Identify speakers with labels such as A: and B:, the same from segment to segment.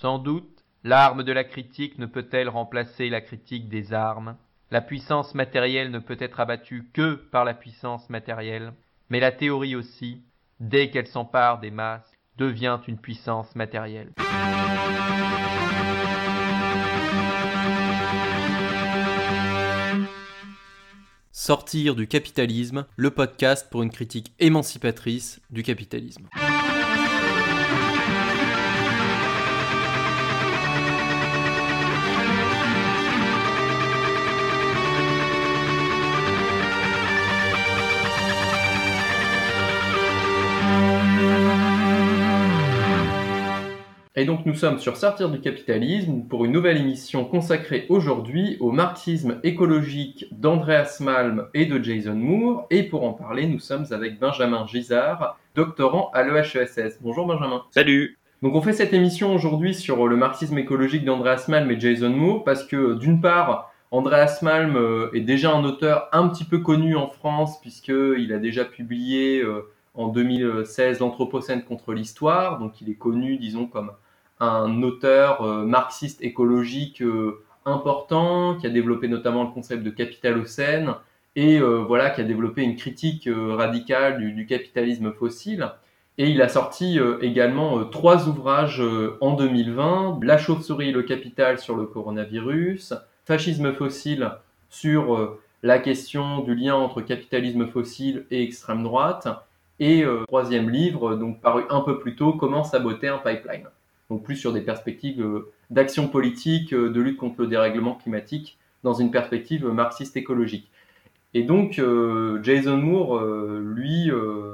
A: Sans doute, l'arme de la critique ne peut-elle remplacer la critique des armes. La puissance matérielle ne peut être abattue que par la puissance matérielle, mais la théorie aussi, dès qu'elle s'empare des masses, devient une puissance matérielle.
B: Sortir du capitalisme, le podcast pour une critique émancipatrice du capitalisme.
C: Et donc nous sommes sur Sortir du capitalisme pour une nouvelle émission consacrée aujourd'hui au marxisme écologique d'Andreas Malm et de Jason Moore. Et pour en parler, nous sommes avec Benjamin Gisard, doctorant à l'EHESS. Bonjour Benjamin.
D: Salut.
C: Donc on fait cette émission aujourd'hui sur le marxisme écologique d'Andreas Malm et Jason Moore parce que d'une part, Andreas Malm est déjà un auteur un petit peu connu en France puisqu'il a déjà publié en 2016 L'Anthropocène contre l'histoire. Donc il est connu, disons, comme un auteur marxiste écologique important, qui a développé notamment le concept de capitalocène et qui a développé une critique radicale du capitalisme fossile. Et il a sorti également 3 ouvrages en 2020, La chauve-souris et le capital sur le coronavirus, Fascisme fossile sur la question du lien entre capitalisme fossile et extrême droite, et troisième livre, donc paru un peu plus tôt, Comment saboter un pipeline. Donc plus sur des perspectives d'action politique, de lutte contre le dérèglement climatique, dans une perspective marxiste écologique. Et donc Jason Moore, lui,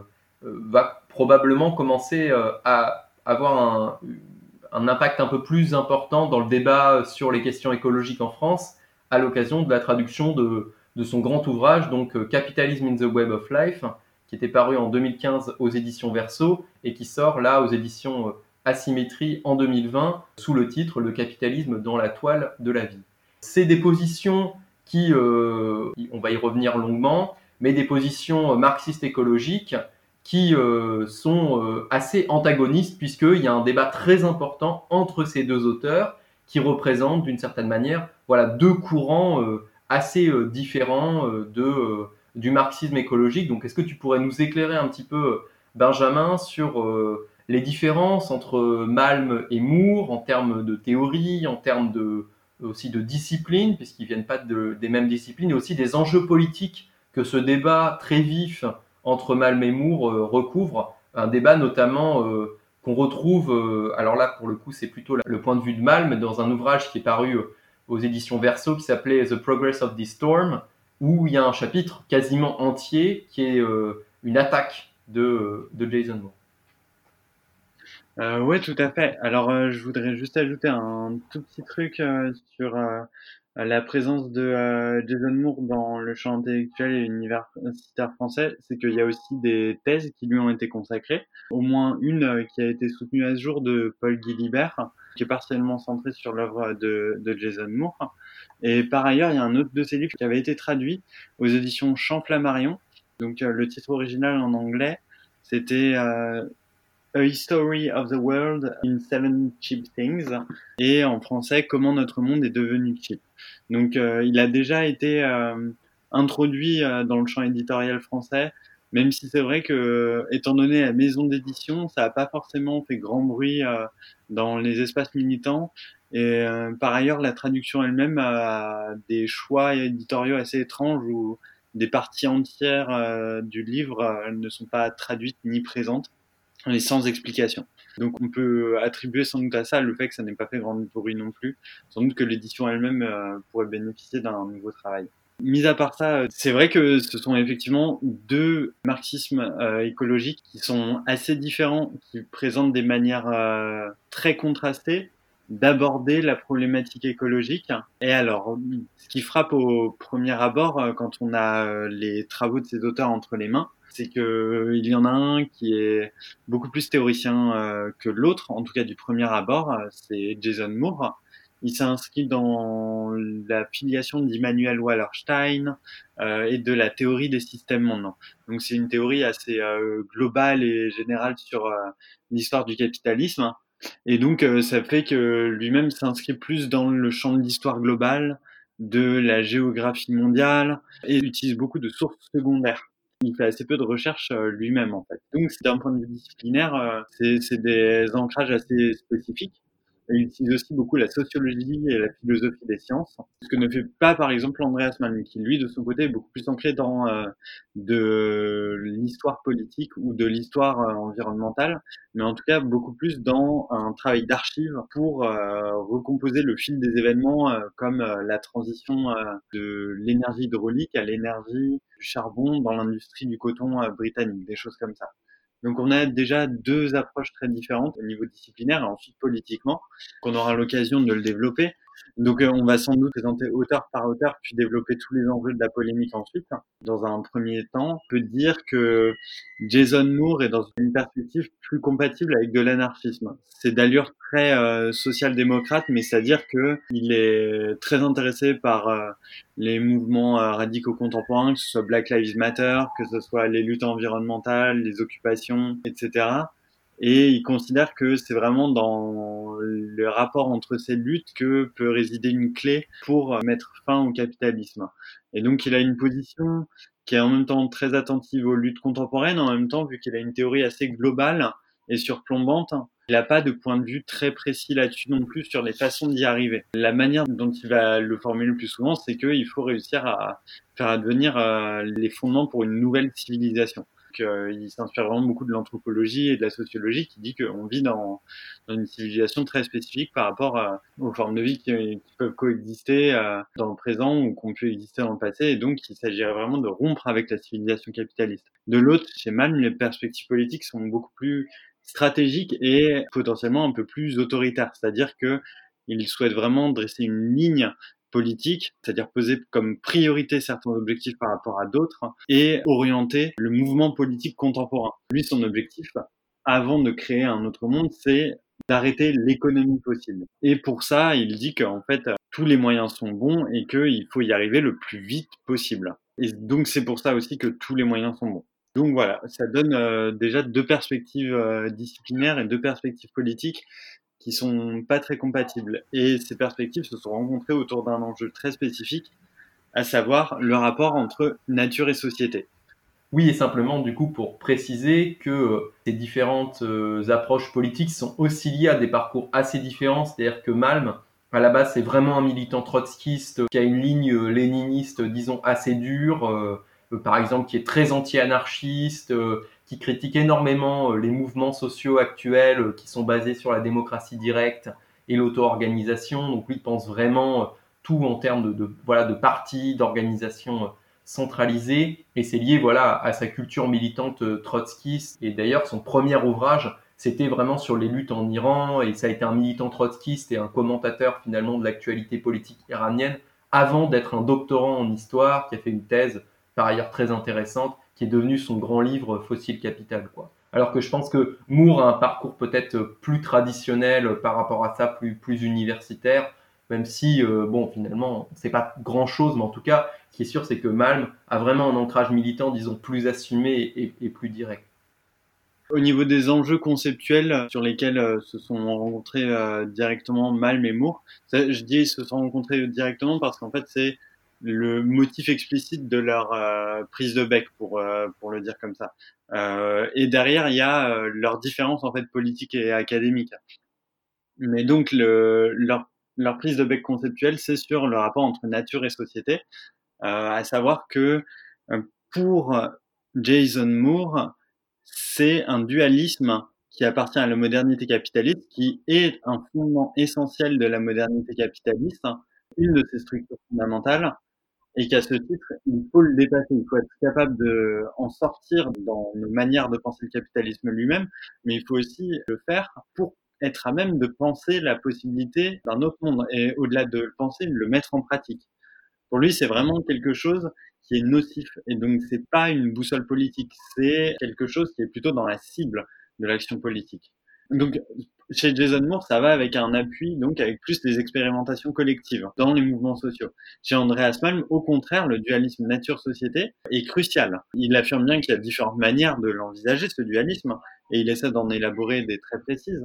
C: va probablement commencer à avoir un impact un peu plus important dans le débat sur les questions écologiques en France, à l'occasion de la traduction de son grand ouvrage, donc Capitalism in the Web of Life, qui était paru en 2015 aux éditions Verso et qui sort là aux éditions Asymétrie en 2020 sous le titre Le capitalisme dans la toile de la vie. C'est des positions qui, on va y revenir longuement, mais des positions marxistes écologiques qui sont assez antagonistes puisqu'il y a un débat très important entre ces deux auteurs qui représentent d'une certaine manière deux courants assez différents du marxisme écologique. Donc est-ce que tu pourrais nous éclairer un petit peu, Benjamin, sur les différences entre Malm et Moore en termes de théorie, en termes aussi de discipline, puisqu'ils ne viennent pas des mêmes disciplines, et aussi des enjeux politiques que ce débat très vif entre Malm et Moore recouvre. Un débat notamment qu'on retrouve, alors là pour le coup c'est plutôt le point de vue de Malm, dans un ouvrage qui est paru aux éditions Verso qui s'appelait The Progress of the Storm, où il y a un chapitre quasiment entier qui est une attaque de Jason Moore.
D: Ouais, tout à fait. Alors, je voudrais juste ajouter un tout petit truc sur la présence de Jason Moore dans le champ intellectuel et universitaire français. C'est qu'il y a aussi des thèses qui lui ont été consacrées. Au moins une qui a été soutenue à ce jour de Paul Guilibert, qui est partiellement centrée sur l'œuvre de Jason Moore. Et par ailleurs, il y a un autre de ses livres qui avait été traduit aux éditions Champ-Flammarion. Donc, le titre original en anglais, c'était A History of the World in 7 Cheap Things, et en français, Comment notre monde est devenu cheap. Donc, il a déjà été introduit dans le champ éditorial français, même si c'est vrai que, étant donné la maison d'édition, ça n'a pas forcément fait grand bruit dans les espaces militants. Et par ailleurs, la traduction elle-même a des choix éditoriaux assez étranges où des parties entières du livre ne sont pas traduites ni présentes, et sans explication. Donc on peut attribuer sans doute à ça le fait que ça n'ait pas fait grand bruit non plus. Sans doute que l'édition elle-même pourrait bénéficier d'un nouveau travail. Mis à part ça, c'est vrai que ce sont effectivement deux marxismes écologiques qui sont assez différents, qui présentent des manières très contrastées d'aborder la problématique écologique. Et alors, ce qui frappe au premier abord quand on a les travaux de ces auteurs entre les mains, c'est que il y en a un qui est beaucoup plus théoricien que l'autre, en tout cas du premier abord, c'est Jason Moore. Il s'inscrit dans la filiation d'Immanuel Wallerstein et de la théorie des systèmes mondiaux. Donc c'est une théorie assez globale et générale sur l'histoire du capitalisme, Et donc, ça fait que lui-même s'inscrit plus dans le champ de l'histoire globale, de la géographie mondiale, et utilise beaucoup de sources secondaires. Il fait assez peu de recherches lui-même, en fait. Donc, d'un point de vue disciplinaire, c'est des ancrages assez spécifiques. Et il utilise aussi beaucoup la sociologie et la philosophie des sciences, ce que ne fait pas, par exemple, Andreas Malm, qui, lui, de son côté, est beaucoup plus ancré dans de l'histoire politique ou de l'histoire environnementale, mais en tout cas beaucoup plus dans un travail d'archive pour recomposer le fil des événements, comme la transition de l'énergie hydraulique à l'énergie du charbon dans l'industrie du coton britannique, des choses comme ça. Donc on a déjà deux approches très différentes au niveau disciplinaire et ensuite politiquement, qu'on aura l'occasion de le développer. Donc on va sans doute présenter auteur par auteur, puis développer tous les enjeux de la polémique ensuite. Dans un premier temps, on peut dire que Jason Moore est dans une perspective plus compatible avec de l'anarchisme. C'est d'allure très social-démocrate, mais c'est-à-dire que il est très intéressé par les mouvements radicaux contemporains, que ce soit Black Lives Matter, que ce soit les luttes environnementales, les occupations, etc. Et il considère que c'est vraiment dans le rapport entre ces luttes que peut résider une clé pour mettre fin au capitalisme. Et donc il a une position qui est en même temps très attentive aux luttes contemporaines, en même temps, vu qu'il a une théorie assez globale et surplombante, il n'a pas de point de vue très précis là-dessus non plus sur les façons d'y arriver. La manière dont il va le formuler le plus souvent, c'est qu'il faut réussir à faire advenir les fondements pour une nouvelle civilisation. Il s'inspire vraiment beaucoup de l'anthropologie et de la sociologie qui dit qu'on vit dans une civilisation très spécifique par rapport aux formes de vie qui peuvent coexister dans le présent ou qui ont pu exister dans le passé, et donc il s'agirait vraiment de rompre avec la civilisation capitaliste. De l'autre, chez Malm, les perspectives politiques sont beaucoup plus stratégiques et potentiellement un peu plus autoritaires, c'est-à-dire que il souhaite vraiment dresser une ligne politique, c'est-à-dire poser comme priorité certains objectifs par rapport à d'autres et orienter le mouvement politique contemporain. Lui, son objectif, avant de créer un autre monde, c'est d'arrêter l'économie fossile. Et pour ça, il dit qu'en fait, tous les moyens sont bons et qu'il faut y arriver le plus vite possible. Et donc, c'est pour ça aussi que tous les moyens sont bons. Donc voilà, ça donne déjà deux perspectives disciplinaires et deux perspectives politiques qui sont pas très compatibles. Et ces perspectives se sont rencontrées autour d'un enjeu très spécifique, à savoir le rapport entre nature et société.
C: Oui, et simplement, du coup, pour préciser que ces différentes approches politiques sont aussi liées à des parcours assez différents, c'est-à-dire que Malm, à la base, c'est vraiment un militant trotskiste qui a une ligne léniniste, disons, assez dure, par exemple, qui est très anti-anarchiste, qui critique énormément les mouvements sociaux actuels qui sont basés sur la démocratie directe et l'auto-organisation. Donc lui, il pense vraiment tout en termes de partis, d'organisation centralisée, et c'est lié à sa culture militante trotskiste. Et d'ailleurs, son premier ouvrage, c'était vraiment sur les luttes en Iran, et ça a été un militant trotskiste et un commentateur finalement de l'actualité politique iranienne, avant d'être un doctorant en histoire, qui a fait une thèse par ailleurs très intéressante, qui est devenue son grand livre Fossil Capital, quoi. Alors que je pense que Moore a un parcours peut-être plus traditionnel par rapport à ça, plus universitaire, même si, finalement, c'est pas grand-chose, mais en tout cas, ce qui est sûr, c'est que Malm a vraiment un ancrage militant, disons, plus assumé et plus direct.
D: Au niveau des enjeux conceptuels sur lesquels se sont rencontrés directement Malm et Moore, ça, je dis se sont rencontrés directement parce qu'en fait, c'est le motif explicite de leur prise de bec, pour le dire comme ça. Et derrière, il y a leur différence en fait politique et académique. Mais donc leur prise de bec conceptuelle, c'est sur le rapport entre nature et société, à savoir que pour Jason Moore, c'est un dualisme qui appartient à la modernité capitaliste, qui est un fondement essentiel de la modernité capitaliste, une de ses structures fondamentales, et qu'à ce titre, il faut le dépasser, il faut être capable de en sortir dans nos manières de penser le capitalisme lui-même, mais il faut aussi le faire pour être à même de penser la possibilité d'un autre monde, et au-delà de le penser, le mettre en pratique. Pour lui, c'est vraiment quelque chose qui est nocif, et donc c'est pas une boussole politique, c'est quelque chose qui est plutôt dans la cible de l'action politique. Donc chez Jason Moore, ça va avec un appui, donc avec plus des expérimentations collectives dans les mouvements sociaux. Chez Andreas Malm, au contraire, le dualisme nature-société est crucial. Il affirme bien qu'il y a différentes manières de l'envisager, ce dualisme, et il essaie d'en élaborer des très précises.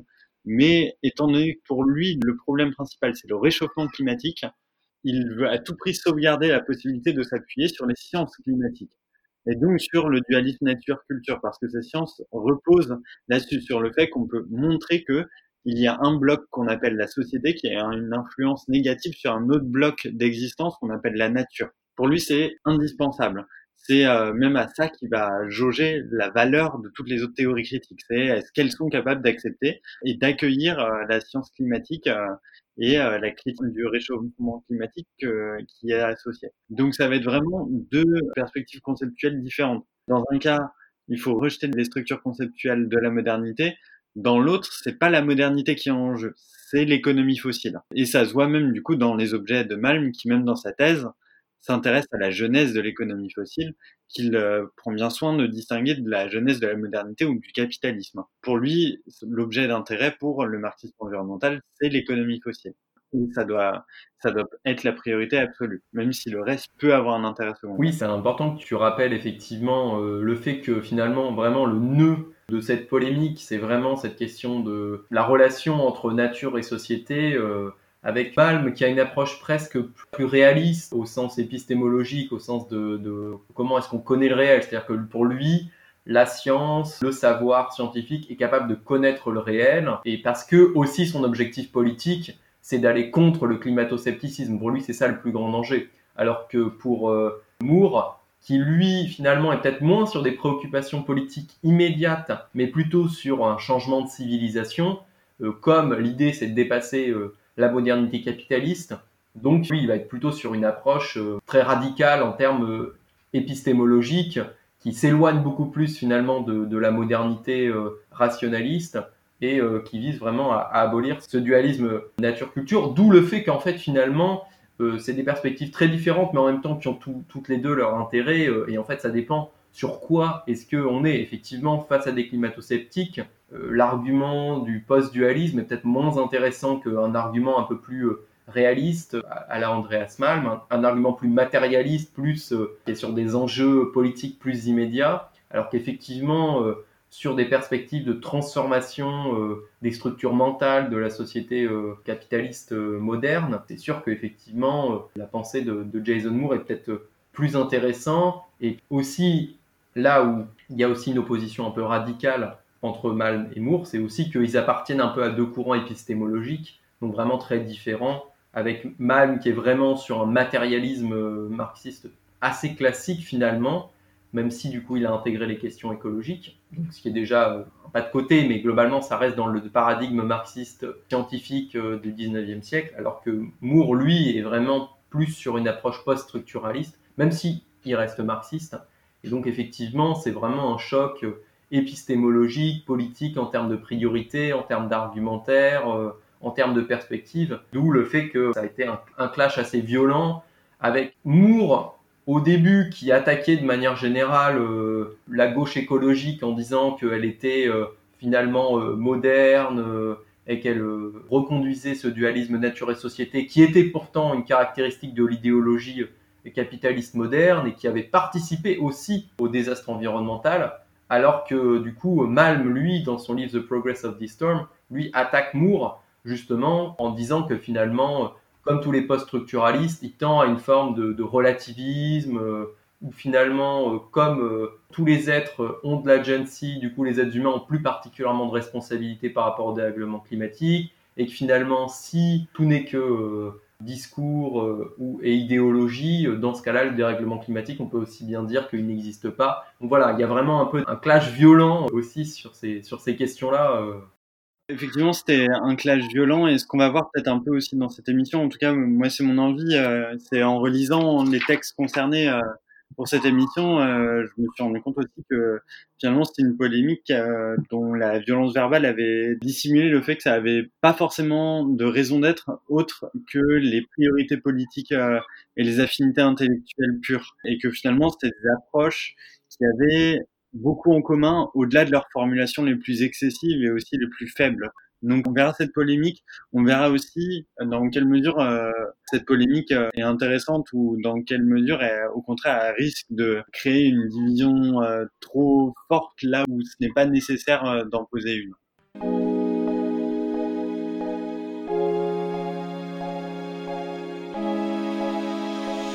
D: Mais étant donné que pour lui, le problème principal, c'est le réchauffement climatique, il veut à tout prix sauvegarder la possibilité de s'appuyer sur les sciences climatiques. Et donc sur le dualisme nature-culture, parce que ces sciences reposent là-dessus, sur le fait qu'on peut montrer que il y a un bloc qu'on appelle la société qui a une influence négative sur un autre bloc d'existence qu'on appelle la nature. Pour lui, c'est indispensable. C'est même à ça qu'il va jauger la valeur de toutes les autres théories critiques. C'est est-ce qu'elles sont capables d'accepter et d'accueillir la science climatique et la critique du réchauffement climatique qui est associée. Donc ça va être vraiment deux perspectives conceptuelles différentes. Dans un cas, il faut rejeter les structures conceptuelles de la modernité. Dans l'autre, c'est pas la modernité qui est en jeu, c'est l'économie fossile. Et ça se voit même du coup dans les objets de Malm qui, même dans sa thèse, s'intéresse à la genèse de l'économie fossile, qu'il prend bien soin de distinguer de la genèse de la modernité ou du capitalisme. Pour lui, l'objet d'intérêt pour le marxisme environnemental, c'est l'économie fossile. Et ça doit être la priorité absolue, même si le reste peut avoir un intérêt secondaire.
C: Oui, c'est important que tu rappelles effectivement le fait que finalement, vraiment, le nœud de cette polémique, c'est vraiment cette question de la relation entre nature et société, avec Malm qui a une approche presque plus réaliste au sens épistémologique, au sens de comment est-ce qu'on connaît le réel. C'est-à-dire que pour lui, la science, le savoir scientifique est capable de connaître le réel, et parce que aussi son objectif politique, c'est d'aller contre le climato-scepticisme. Pour lui, c'est ça le plus grand danger. Alors que pour Moore, qui lui finalement est peut-être moins sur des préoccupations politiques immédiates, mais plutôt sur un changement de civilisation, comme l'idée c'est de dépasser la modernité capitaliste. Donc lui, il va être plutôt sur une approche très radicale en termes épistémologiques, qui s'éloigne beaucoup plus finalement de la modernité rationaliste, et qui vise vraiment à abolir ce dualisme nature-culture, d'où le fait qu'en fait finalement c'est des perspectives très différentes, mais en même temps qui ont toutes les deux leur intérêt, et en fait ça dépend sur quoi est-ce qu'on est effectivement face à des climato-sceptiques. L'argument du post-dualisme est peut-être moins intéressant qu'un argument un peu plus réaliste à la Andreas Malm, un argument plus matérialiste, plus qui est sur des enjeux politiques plus immédiats, alors qu'effectivement sur des perspectives de transformation des structures mentales de la société capitaliste moderne, c'est sûr qu'effectivement la pensée de Jason Moore est peut-être plus intéressante, et aussi là où il y a aussi une opposition un peu radicale entre Malm et Moore, c'est aussi qu'ils appartiennent un peu à deux courants épistémologiques, donc vraiment très différents, avec Malm qui est vraiment sur un matérialisme marxiste assez classique finalement, même si du coup il a intégré les questions écologiques, donc, ce qui est déjà pas de côté, mais globalement ça reste dans le paradigme marxiste scientifique du 19e siècle, alors que Moore, lui, est vraiment plus sur une approche post-structuraliste, même si il reste marxiste. Et donc effectivement, c'est vraiment un choc épistémologique, politique, en termes de priorité, en termes d'argumentaire, en termes de perspective, d'où le fait que ça a été un clash assez violent, avec Moore au début qui attaquait de manière générale la gauche écologique en disant qu'elle était finalement moderne, et qu'elle reconduisait ce dualisme nature et société qui était pourtant une caractéristique de l'idéologie capitaliste moderne et qui avait participé aussi au désastre environnemental, alors que du coup Malm, lui, dans son livre The Progress of the Storm, lui attaque Moore justement en disant que finalement, comme tous les post-structuralistes, il tend à une forme de relativisme, où finalement, comme tous les êtres ont de l'agency, du coup les êtres humains ont plus particulièrement de responsabilité par rapport au dérèglement climatique, et que finalement, si tout n'est que discours et idéologie, dans ce cas-là, le dérèglement climatique, on peut aussi bien dire qu'il n'existe pas. Donc voilà, il y a vraiment un peu un clash violent aussi sur ces questions-là.
D: Effectivement, c'était un clash violent, et ce qu'on va voir peut-être un peu aussi dans cette émission, en tout cas, moi, c'est mon envie, c'est en relisant les textes concernés pour cette émission, je me suis rendu compte aussi que finalement, c'était une polémique dont la violence verbale avait dissimulé le fait que ça avait pas forcément de raison d'être autre que les priorités politiques et les affinités intellectuelles pures, et que finalement, c'était des approches qui avaient beaucoup en commun, au-delà de leurs formulations les plus excessives et aussi les plus faibles. Donc on verra cette polémique, on verra aussi dans quelle mesure cette polémique est intéressante, ou dans quelle mesure au contraire elle risque de créer une division trop forte là où ce n'est pas nécessaire d'en poser une.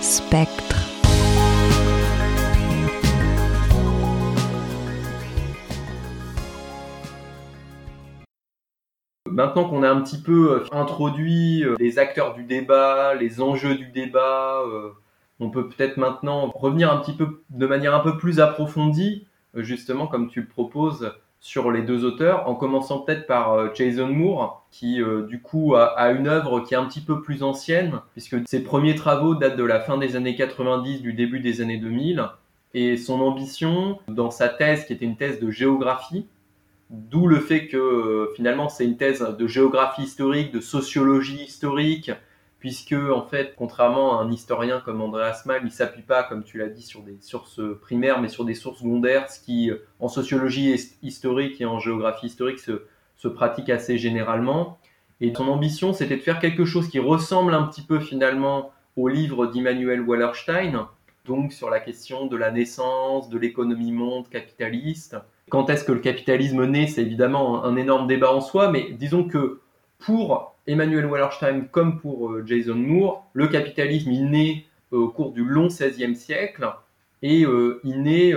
E: Spectre.
C: Maintenant qu'on a un petit peu introduit les acteurs du débat, les enjeux du débat, on peut peut-être maintenant revenir un petit peu de manière un peu plus approfondie, justement comme tu le proposes, sur les deux auteurs, en commençant peut-être par Jason Moore, qui du coup a une œuvre qui est un petit peu plus ancienne, puisque ses premiers travaux datent de la fin des années 90, du début des années 2000, et son ambition, dans sa thèse, qui était une thèse de géographie, d'où le fait que finalement c'est une thèse de géographie historique, de sociologie historique, puisque en fait, contrairement à un historien comme Andreas Malm, il s'appuie pas, comme tu l'as dit, sur des sources primaires, mais sur des sources secondaires, ce qui en sociologie historique et en géographie historique se pratique assez généralement. Et son ambition, c'était de faire quelque chose qui ressemble un petit peu finalement au livre d'Immanuel Wallerstein, donc sur la question de la naissance, de l'économie monde capitaliste. Quand est-ce que le capitalisme naît, c'est évidemment un énorme débat en soi, mais disons que pour Immanuel Wallerstein comme pour Jason Moore, le capitalisme, il naît au cours du long XVIe siècle, et il naît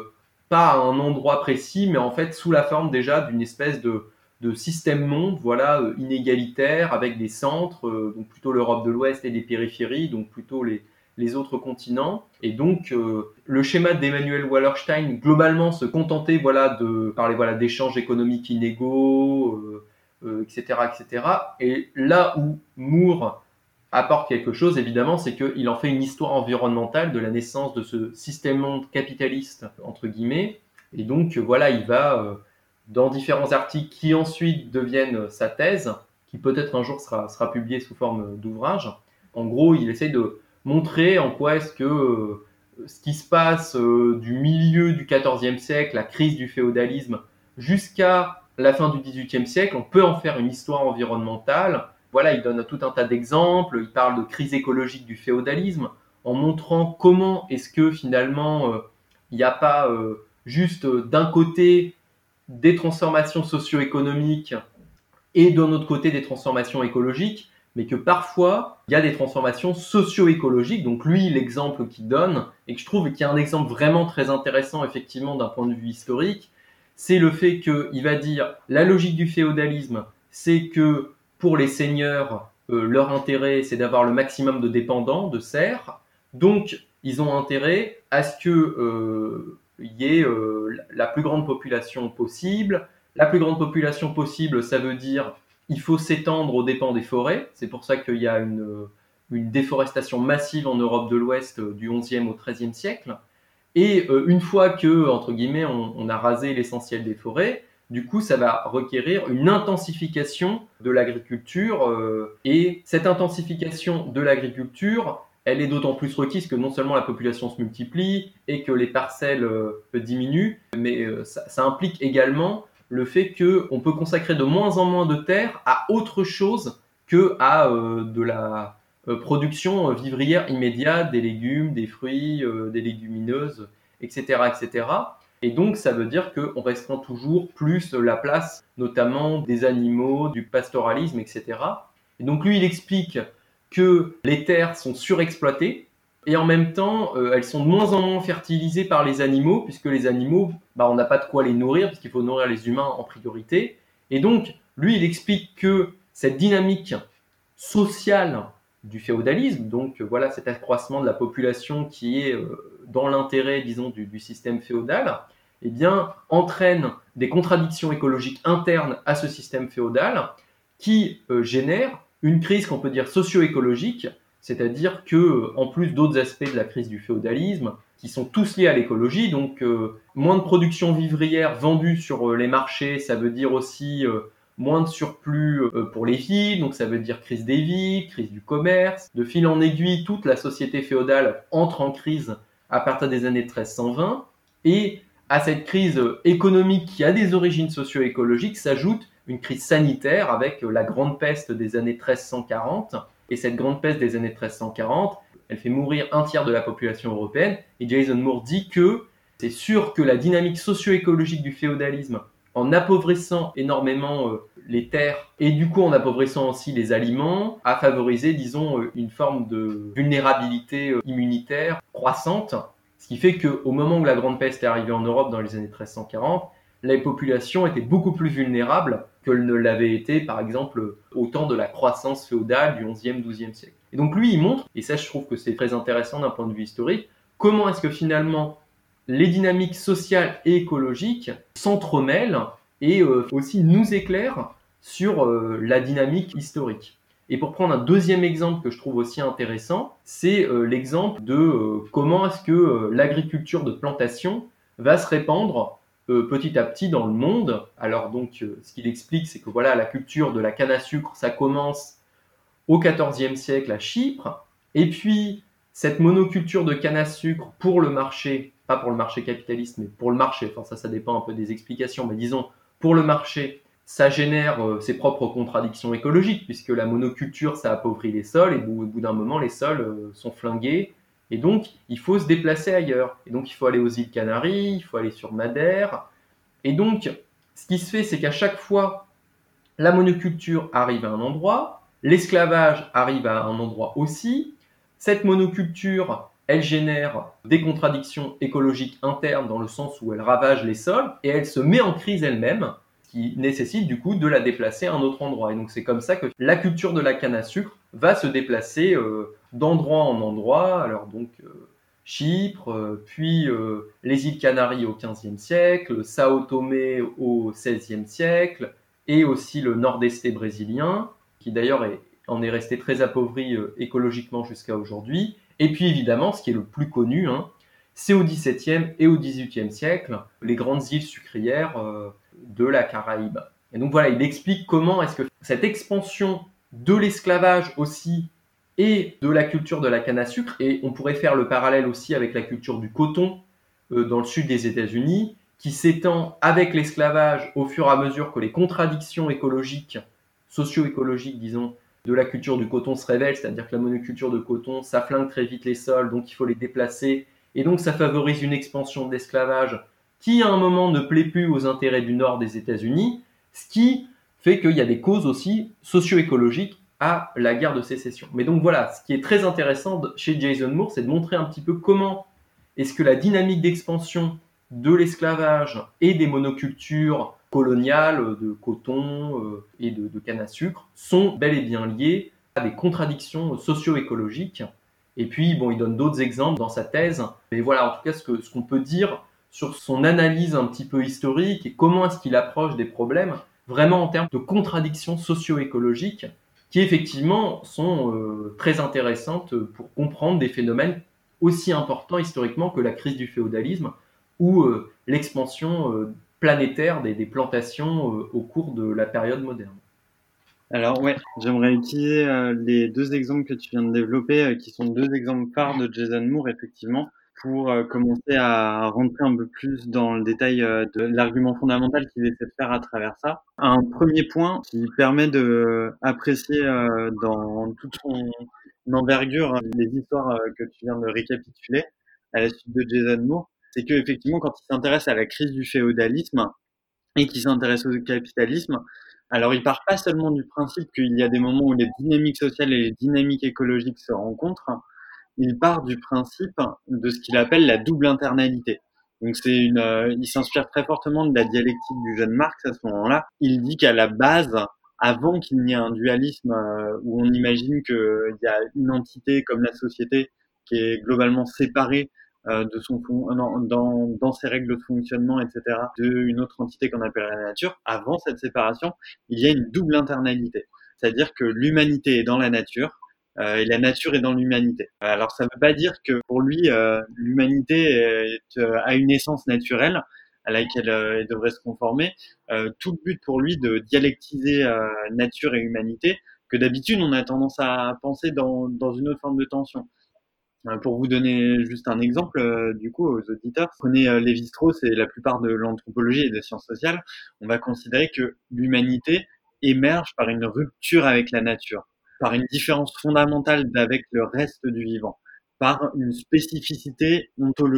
C: pas à un endroit précis, mais en fait sous la forme déjà d'une espèce de système monde, voilà, inégalitaire, avec des centres, donc plutôt l'Europe de l'Ouest et des périphéries, donc plutôt les autres continents. Et donc, le schéma d'Emmanuel Wallerstein, globalement, se contentait de parler d'échanges économiques inégaux, etc., etc. Et là où Moore apporte quelque chose, évidemment, c'est qu'il en fait une histoire environnementale de la naissance de ce système monde capitaliste, entre guillemets. Et donc, voilà, il va dans différents articles qui ensuite deviennent sa thèse, qui peut-être un jour sera publiée sous forme d'ouvrage. En gros, il essaye de montrer en quoi est-ce que ce qui se passe du milieu du XIVe siècle, la crise du féodalisme, jusqu'à la fin du XVIIIe siècle, on peut en faire une histoire environnementale. Voilà, il donne tout un tas d'exemples, il parle de crise écologique du féodalisme, en montrant comment est-ce que finalement il n'y a pas juste d'un côté des transformations socio-économiques et d'un autre côté des transformations écologiques, mais que parfois, il y a des transformations socio-écologiques. Donc lui, l'exemple qu'il donne, et que je trouve qu'il y a un exemple vraiment très intéressant, effectivement, d'un point de vue historique, c'est le fait qu'il va dire, la logique du féodalisme, c'est que pour les seigneurs, leur intérêt, c'est d'avoir le maximum de dépendants, de serfs. Donc, ils ont intérêt à ce qu'il y ait la plus grande population possible. La plus grande population possible, ça veut dire il faut s'étendre aux dépens des forêts. C'est pour ça qu'il y a une déforestation massive en Europe de l'Ouest du XIe au XIIIe siècle. Et une fois que, entre guillemets, on a rasé l'essentiel des forêts, du coup, ça va requérir une intensification de l'agriculture. Et cette intensification de l'agriculture, elle est d'autant plus requise que non seulement la population se multiplie et que les parcelles diminuent, mais ça implique également le fait qu'on peut consacrer de moins en moins de terre à autre chose que à de la production vivrière immédiate, des légumes, des fruits, des légumineuses, etc., etc. Et donc, ça veut dire qu'on restreint toujours plus la place, notamment des animaux, du pastoralisme, etc. Et donc, lui, il explique que les terres sont surexploitées, et en même temps, elles sont de moins en moins fertilisées par les animaux, puisque les animaux, on n'a pas de quoi les nourrir, puisqu'il faut nourrir les humains en priorité. Et donc, lui, il explique que cette dynamique sociale du féodalisme, donc voilà, cet accroissement de la population qui est dans l'intérêt, disons, du système féodal, eh bien, entraîne des contradictions écologiques internes à ce système féodal qui génèrent une crise qu'on peut dire socio-écologique, c'est-à-dire que, en plus d'autres aspects de la crise du féodalisme, qui sont tous liés à l'écologie, donc moins de production vivrière vendue sur les marchés, ça veut dire aussi moins de surplus pour les villes, donc ça veut dire crise des villes, crise du commerce. De fil en aiguille, toute la société féodale entre en crise à partir des années 1320, et à cette crise économique qui a des origines socio-écologiques s'ajoute une crise sanitaire avec la grande peste des années 1340. Et cette grande peste des années 1340, elle fait mourir un tiers de la population européenne. Et Jason Moore dit que c'est sûr que la dynamique socio-écologique du féodalisme, en appauvrissant énormément les terres et du coup en appauvrissant aussi les aliments, a favorisé, disons, une forme de vulnérabilité immunitaire croissante, ce qui fait qu'au moment où la Grande Peste est arrivée en Europe dans les années 1340, les populations étaient beaucoup plus vulnérables qu'elles ne l'avaient été, par exemple, au temps de la croissance féodale du XIe, XIIe siècle. Et donc lui, il montre, et ça je trouve que c'est très intéressant d'un point de vue historique, comment est-ce que finalement les dynamiques sociales et écologiques s'entremêlent et aussi nous éclairent sur la dynamique historique. Et pour prendre un deuxième exemple que je trouve aussi intéressant, c'est l'exemple de comment est-ce que l'agriculture de plantation va se répandre petit à petit dans le monde. Alors donc, ce qu'il explique, c'est que voilà, la culture de la canne à sucre, ça commence au XIVe siècle à Chypre, et puis cette monoculture de canne à sucre pour le marché, pas pour le marché capitaliste, mais pour le marché, enfin ça dépend un peu des explications, mais disons, pour le marché, ça génère ses propres contradictions écologiques, puisque la monoculture, ça appauvrit les sols, et au bout d'un moment, les sols sont flingués, et donc il faut se déplacer ailleurs. Et donc il faut aller aux îles Canaries, il faut aller sur Madère, et donc ce qui se fait, c'est qu'à chaque fois, la monoculture arrive à un endroit, l'esclavage arrive à un endroit aussi, cette monoculture, elle génère des contradictions écologiques internes dans le sens où elle ravage les sols et elle se met en crise elle-même, qui nécessite du coup de la déplacer à un autre endroit. Et donc c'est comme ça que la culture de la canne à sucre va se déplacer d'endroit en endroit. Alors donc Chypre, puis les îles Canaries au XVe siècle, Sao Tomé au XVIe siècle, et aussi le nord-est brésilien, qui d'ailleurs en est resté très appauvri écologiquement jusqu'à aujourd'hui. Et puis évidemment, ce qui est le plus connu, c'est au XVIIe et au XVIIIe siècle, les grandes îles sucrières de la Caraïbe. Et donc voilà, il explique comment est-ce que cette expansion de l'esclavage aussi et de la culture de la canne à sucre, et on pourrait faire le parallèle aussi avec la culture du coton dans le sud des États-Unis, qui s'étend avec l'esclavage au fur et à mesure que les contradictions écologiques, socio-écologiques, disons, de la culture du coton se révèlent, c'est-à-dire que la monoculture de coton, ça flingue très vite les sols, donc il faut les déplacer, et donc ça favorise une expansion de l'esclavage qui, à un moment, ne plaît plus aux intérêts du nord des États-Unis, ce qui fait qu'il y a des causes aussi socio-écologiques à la guerre de sécession. Mais donc voilà, ce qui est très intéressant chez Jason Moore, c'est de montrer un petit peu comment est-ce que la dynamique d'expansion de l'esclavage et des monocultures coloniales de coton et de canne à sucre sont bel et bien liées à des contradictions socio-écologiques. Et puis, bon, il donne d'autres exemples dans sa thèse. Mais voilà, en tout cas, ce qu'on peut dire sur son analyse un petit peu historique et comment est-ce qu'il approche des problèmes, vraiment en termes de contradictions socio-écologiques, qui effectivement sont très intéressantes pour comprendre des phénomènes aussi importants historiquement que la crise du féodalisme ou l'expansion planétaire des plantations au cours de la période moderne.
D: Alors ouais, j'aimerais utiliser les deux exemples que tu viens de développer, qui sont deux exemples phares de Jason Moore, effectivement, pour commencer à rentrer un peu plus dans le détail de l'argument fondamental qu'il essaie de faire à travers ça. Un premier point qui permet de apprécier dans toute son envergure les histoires que tu viens de récapituler à la suite de Jason Moore, c'est que effectivement quand il s'intéresse à la crise du féodalisme et qu'il s'intéresse au capitalisme, alors il part pas seulement du principe qu'il y a des moments où les dynamiques sociales et les dynamiques écologiques se rencontrent, il part du principe de ce qu'il appelle la double internalité. Donc il s'inspire très fortement de la dialectique du jeune Marx à ce moment-là. Il dit qu'à la base, avant qu'il n'y ait un dualisme où on imagine qu'il y a une entité comme la société qui est globalement séparée de son dans ses règles de fonctionnement, etc., d'une autre entité qu'on appelle la nature, avant cette séparation, il y a une double internalité. C'est-à-dire que l'humanité est dans la nature, et la nature est dans l'humanité. Alors ça ne veut pas dire que pour lui l'humanité a une essence naturelle à laquelle elle devrait se conformer. Tout le but pour lui de dialectiser nature et humanité, que d'habitude on a tendance à penser dans une autre forme de tension. Pour vous donner juste un exemple, du coup, aux auditeurs, prenez Lévi-Strauss et la plupart de l'anthropologie et des sciences sociales, on va considérer que l'humanité émerge par une rupture avec la nature, par une différence fondamentale avec le reste du vivant, par une spécificité ontologique.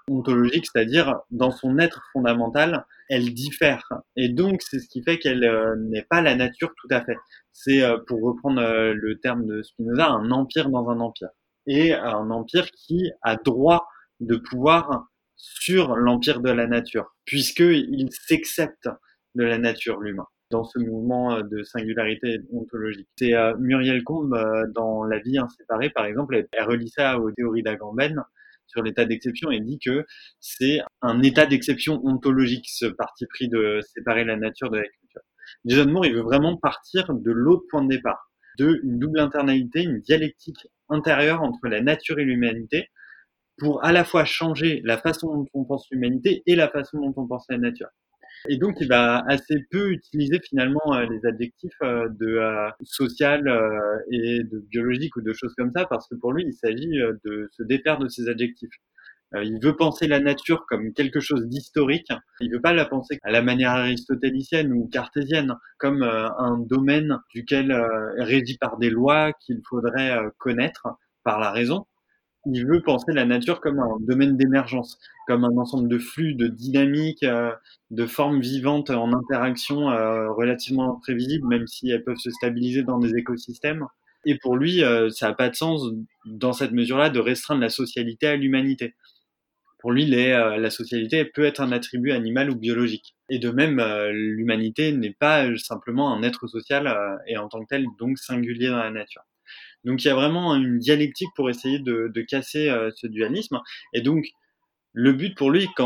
D: ontologique, c'est-à-dire dans son être fondamental, elle diffère. Et donc, c'est ce qui fait qu'elle n'est pas la nature tout à fait. C'est, pour reprendre le terme de Spinoza, un empire dans un empire. Et un empire qui a droit de pouvoir sur l'empire de la nature, puisqu'il s'accepte de la nature, l'humain, dans ce mouvement de singularité ontologique. C'est Muriel Combe, dans La vie inséparée, par exemple, elle relie ça aux théories d'Agamben sur l'état d'exception et dit que c'est un état d'exception ontologique, ce parti pris de séparer la nature de la culture. Jason Moore, il veut vraiment partir de l'autre point de départ, de une double internalité, une dialectique intérieure entre la nature et l'humanité, pour à la fois changer la façon dont on pense l'humanité et la façon dont on pense la nature. Et donc, il va assez peu utiliser finalement les adjectifs de social et de biologique ou de choses comme ça, parce que pour lui, il s'agit de se défaire de ces adjectifs. Il veut penser la nature comme quelque chose d'historique. Il veut pas la penser à la manière aristotélicienne ou cartésienne, comme un domaine duquel régi par des lois qu'il faudrait connaître par la raison. Il veut penser la nature comme un domaine d'émergence, comme un ensemble de flux, de dynamiques, de formes vivantes en interaction relativement imprévisibles, même si elles peuvent se stabiliser dans des écosystèmes. Et pour lui, ça n'a pas de sens, dans cette mesure-là, de restreindre la socialité à l'humanité. Pour lui, la socialité peut être un attribut animal ou biologique. Et de même, l'humanité n'est pas simplement un être social et en tant que tel, donc singulier dans la nature. Donc il y a vraiment une dialectique pour essayer de casser ce dualisme. Et donc le but pour lui,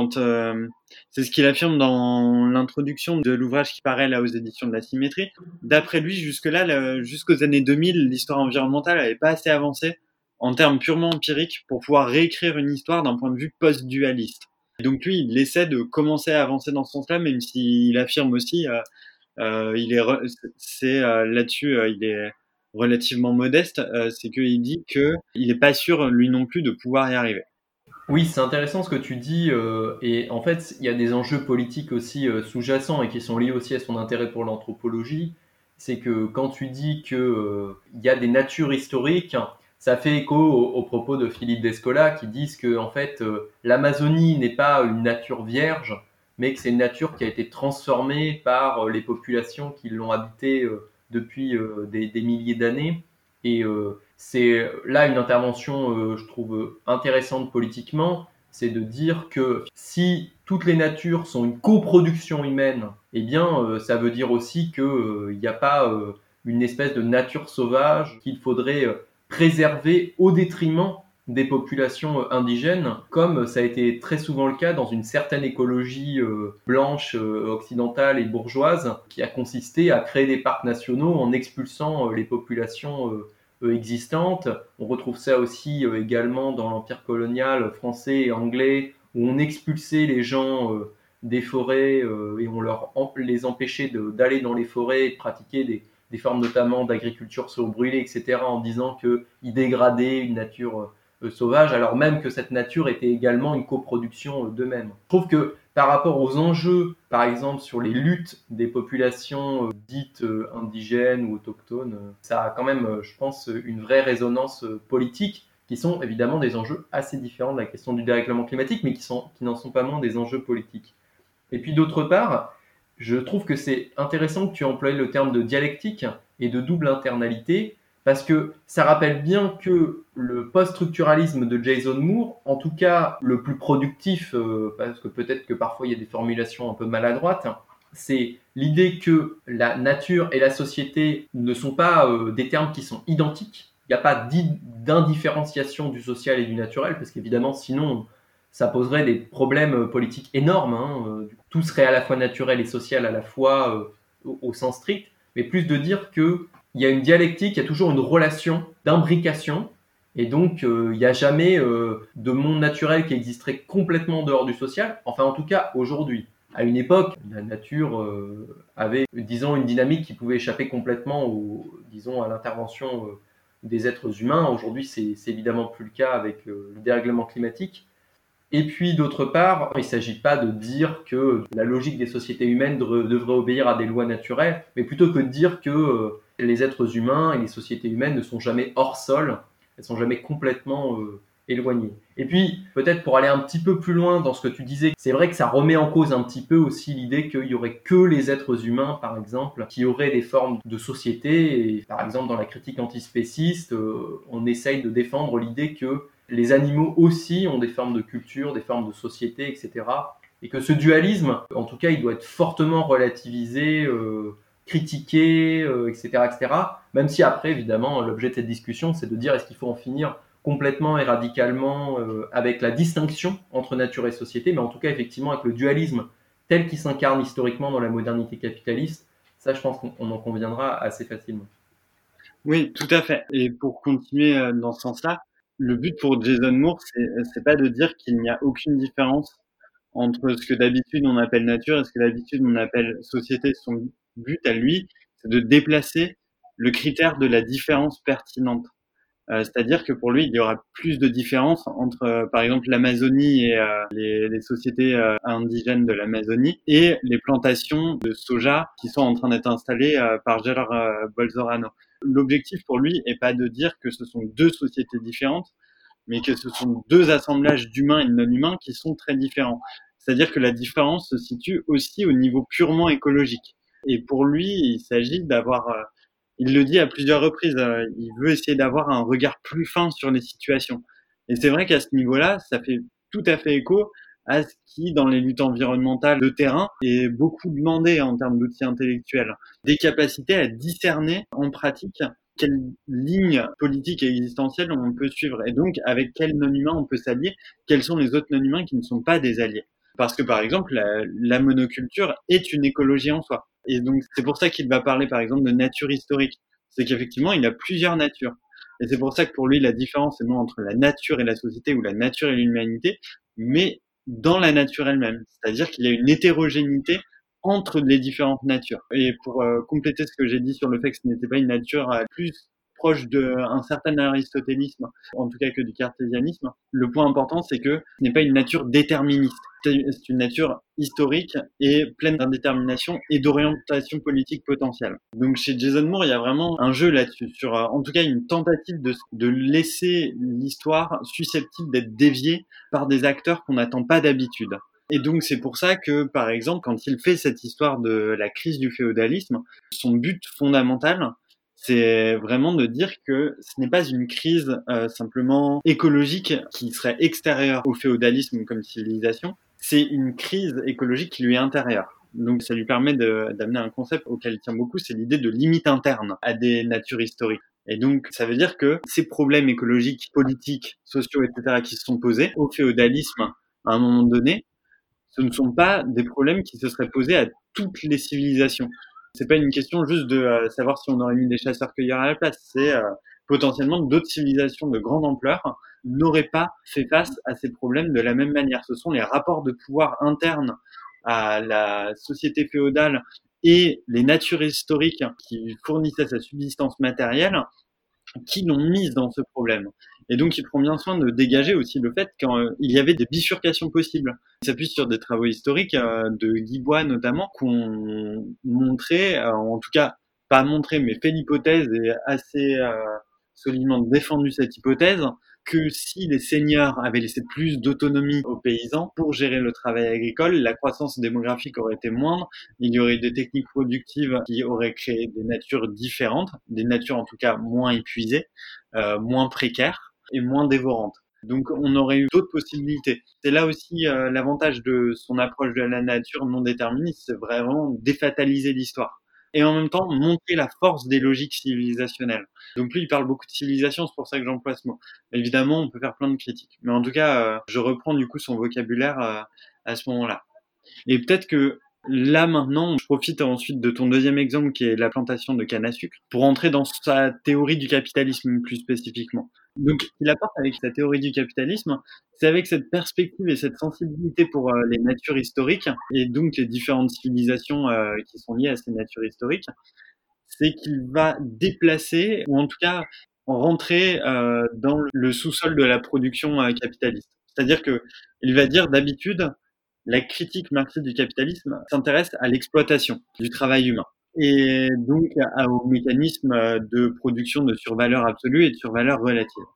D: c'est ce qu'il affirme dans l'introduction de l'ouvrage qui paraît là aux éditions de la Symétrie. D'après lui, jusqu'aux années 2000, l'histoire environnementale n'avait pas assez avancé en termes purement empiriques pour pouvoir réécrire une histoire d'un point de vue post-dualiste. Et donc lui, il essaie de commencer à avancer dans ce sens-là, même s'il affirme aussi, là-dessus, il est relativement modeste, c'est qu'il dit que il est pas sûr lui non plus de pouvoir y arriver.
C: Oui, c'est intéressant ce que tu dis, et en fait, il y a des enjeux politiques aussi sous-jacents et qui sont liés aussi à son intérêt pour l'anthropologie. C'est que quand tu dis que il y a des natures historiques, ça fait écho aux propos de Philippe Descola qui disent que en fait, l'Amazonie n'est pas une nature vierge, mais que c'est une nature qui a été transformée par les populations qui l'ont habitée depuis des milliers d'années. Et c'est là une intervention, je trouve, intéressante politiquement, c'est de dire que si toutes les natures sont une coproduction humaine, eh bien, ça veut dire aussi qu'il n'y a pas une espèce de nature sauvage qu'il faudrait préserver au détriment des populations indigènes, comme ça a été très souvent le cas dans une certaine écologie blanche, occidentale et bourgeoise, qui a consisté à créer des parcs nationaux en expulsant les populations existantes. On retrouve ça aussi également dans l'empire colonial français et anglais, où on expulsait les gens des forêts et on les empêchait d'aller dans les forêts et de pratiquer des formes notamment d'agriculture sur brûlée, etc., en disant qu'ils dégradaient une nature sauvage, alors même que cette nature était également une coproduction d'eux-mêmes. Je trouve que par rapport aux enjeux, par exemple sur les luttes des populations dites indigènes ou autochtones, ça a quand même, je pense, une vraie résonance politique, qui sont évidemment des enjeux assez différents de la question du dérèglement climatique, mais qui n'en sont pas moins des enjeux politiques. Et puis d'autre part, je trouve que c'est intéressant que tu emploies le terme de dialectique et de double internalité, parce que ça rappelle bien que le post-structuralisme de Jason Moore, en tout cas le plus productif, parce que peut-être que parfois il y a des formulations un peu maladroites, c'est l'idée que la nature et la société ne sont pas des termes qui sont identiques. Il n'y a pas d'indifférenciation du social et du naturel, parce qu'évidemment sinon ça poserait des problèmes politiques énormes. Tout serait à la fois naturel et social à la fois au sens strict, mais plus de dire que il y a une dialectique, il y a toujours une relation d'imbrication, et donc il n'y a jamais de monde naturel qui existerait complètement en dehors du social, enfin en tout cas aujourd'hui. À une époque, la nature avait, disons, une dynamique qui pouvait échapper complètement à l'intervention des êtres humains. Aujourd'hui, c'est évidemment plus le cas avec le dérèglement climatique. Et puis d'autre part, il ne s'agit pas de dire que la logique des sociétés humaines devrait obéir à des lois naturelles, mais plutôt que de dire que les êtres humains et les sociétés humaines ne sont jamais hors sol, elles ne sont jamais complètement éloigné. Et puis, peut-être pour aller un petit peu plus loin dans ce que tu disais, c'est vrai que ça remet en cause un petit peu aussi l'idée qu'il y aurait que les êtres humains, par exemple, qui auraient des formes de société. Et par exemple, dans la critique antispéciste, on essaye de défendre l'idée que les animaux aussi ont des formes de culture, des formes de société, etc. Et que ce dualisme, en tout cas, il doit être fortement relativisé, critiqué, etc., etc. Même si après, évidemment, l'objet de cette discussion, c'est de dire est-ce qu'il faut en finir complètement et radicalement avec la distinction entre nature et société, mais en tout cas, effectivement, avec le dualisme tel qu'il s'incarne historiquement dans la modernité capitaliste, ça, je pense qu'on en conviendra assez facilement.
D: Oui, tout à fait. Et pour continuer dans ce sens-là, le but pour Jason Moore, c'est pas de dire qu'il n'y a aucune différence entre ce que d'habitude on appelle nature et ce que d'habitude on appelle société. Son but à lui, c'est de déplacer le critère de la différence pertinente. C'est-à-dire que pour lui, il y aura plus de différence entre, par exemple, l'Amazonie et les sociétés indigènes de l'Amazonie et les plantations de soja qui sont en train d'être installées par Jair Bolsonaro. L'objectif pour lui est pas de dire que ce sont deux sociétés différentes, mais que ce sont deux assemblages d'humains et de non-humains qui sont très différents. C'est-à-dire que la différence se situe aussi au niveau purement écologique. Et pour lui, il s'agit d'avoir il le dit à plusieurs reprises, il veut essayer d'avoir un regard plus fin sur les situations. Et c'est vrai qu'à ce niveau-là, ça fait tout à fait écho à ce qui, dans les luttes environnementales de terrain, est beaucoup demandé en termes d'outils intellectuels. Des capacités à discerner en pratique quelle ligne politique et existentielle on peut suivre et donc avec quel non-humain on peut s'allier, quels sont les autres non-humains qui ne sont pas des alliés. Parce que par exemple, la monoculture est une écologie en soi. Et donc c'est pour ça qu'il va parler par exemple de nature historique. C'est qu'effectivement, il y a plusieurs natures. Et c'est pour ça que pour lui, la différence est non entre la nature et la société ou la nature et l'humanité, mais dans la nature elle-même. C'est-à-dire qu'il y a une hétérogénéité entre les différentes natures. Et pour compléter ce que j'ai dit sur le fait que ce n'était pas une nature plus proche d'un certain aristotélisme, en tout cas que du cartésianisme, le point important, c'est que ce n'est pas une nature déterministe. C'est une nature historique et pleine d'indétermination et d'orientation politique potentielle. Donc chez Jason Moore, il y a vraiment un jeu là-dessus, sur en tout cas une tentative de laisser l'histoire susceptible d'être déviée par des acteurs qu'on n'attend pas d'habitude. Et donc c'est pour ça que, par exemple, quand il fait cette histoire de la crise du féodalisme, son but fondamental, c'est vraiment de dire que ce n'est pas une crise simplement écologique qui serait extérieure au féodalisme comme civilisation, c'est une crise écologique qui lui est intérieure. Donc ça lui permet d'amener un concept auquel il tient beaucoup, c'est l'idée de limite interne à des natures historiques. Et donc ça veut dire que ces problèmes écologiques, politiques, sociaux, etc. qui se sont posés au féodalisme à un moment donné, ce ne sont pas des problèmes qui se seraient posés à toutes les civilisations. C'est pas une question juste de savoir si on aurait mis des chasseurs-cueilleurs à la place. C'est potentiellement d'autres civilisations de grande ampleur n'auraient pas fait face à ces problèmes de la même manière. Ce sont les rapports de pouvoir internes à la société féodale et les natures historiques qui fournissaient sa subsistance matérielle qui l'ont mise dans ce problème. Et donc, il prend bien soin de dégager aussi le fait qu'il y avait des bifurcations possibles. Il s'appuie sur des travaux historiques de Guy Bois notamment, qui ont montré, en tout cas pas montré, mais fait l'hypothèse et assez solidement défendu cette hypothèse, que si les seigneurs avaient laissé plus d'autonomie aux paysans pour gérer le travail agricole, la croissance démographique aurait été moindre, il y aurait eu des techniques productives qui auraient créé des natures différentes, des natures en tout cas moins épuisées, moins précaires et moins dévorantes. Donc on aurait eu d'autres possibilités. C'est là aussi l'avantage de son approche de la nature non déterministe, c'est vraiment défataliser l'histoire. Et en même temps montrer la force des logiques civilisationnelles. Donc lui, il parle beaucoup de civilisation, c'est pour ça que j'emploie ce mot. Évidemment, on peut faire plein de critiques. Mais en tout cas, je reprends du coup son vocabulaire à ce moment-là. Et peut-être que là, maintenant, je profite ensuite de ton deuxième exemple qui est la plantation de canne à sucre pour entrer dans sa théorie du capitalisme plus spécifiquement. Donc, il apporte avec sa théorie du capitalisme, c'est avec cette perspective et cette sensibilité pour les natures historiques et donc les différentes civilisations qui sont liées à ces natures historiques, c'est qu'il va déplacer, ou en tout cas rentrer dans le sous-sol de la production capitaliste. C'est-à-dire que il va dire d'habitude, la critique marxiste du capitalisme s'intéresse à l'exploitation du travail humain et donc au mécanisme de production de survaleur absolue et de survaleur relative.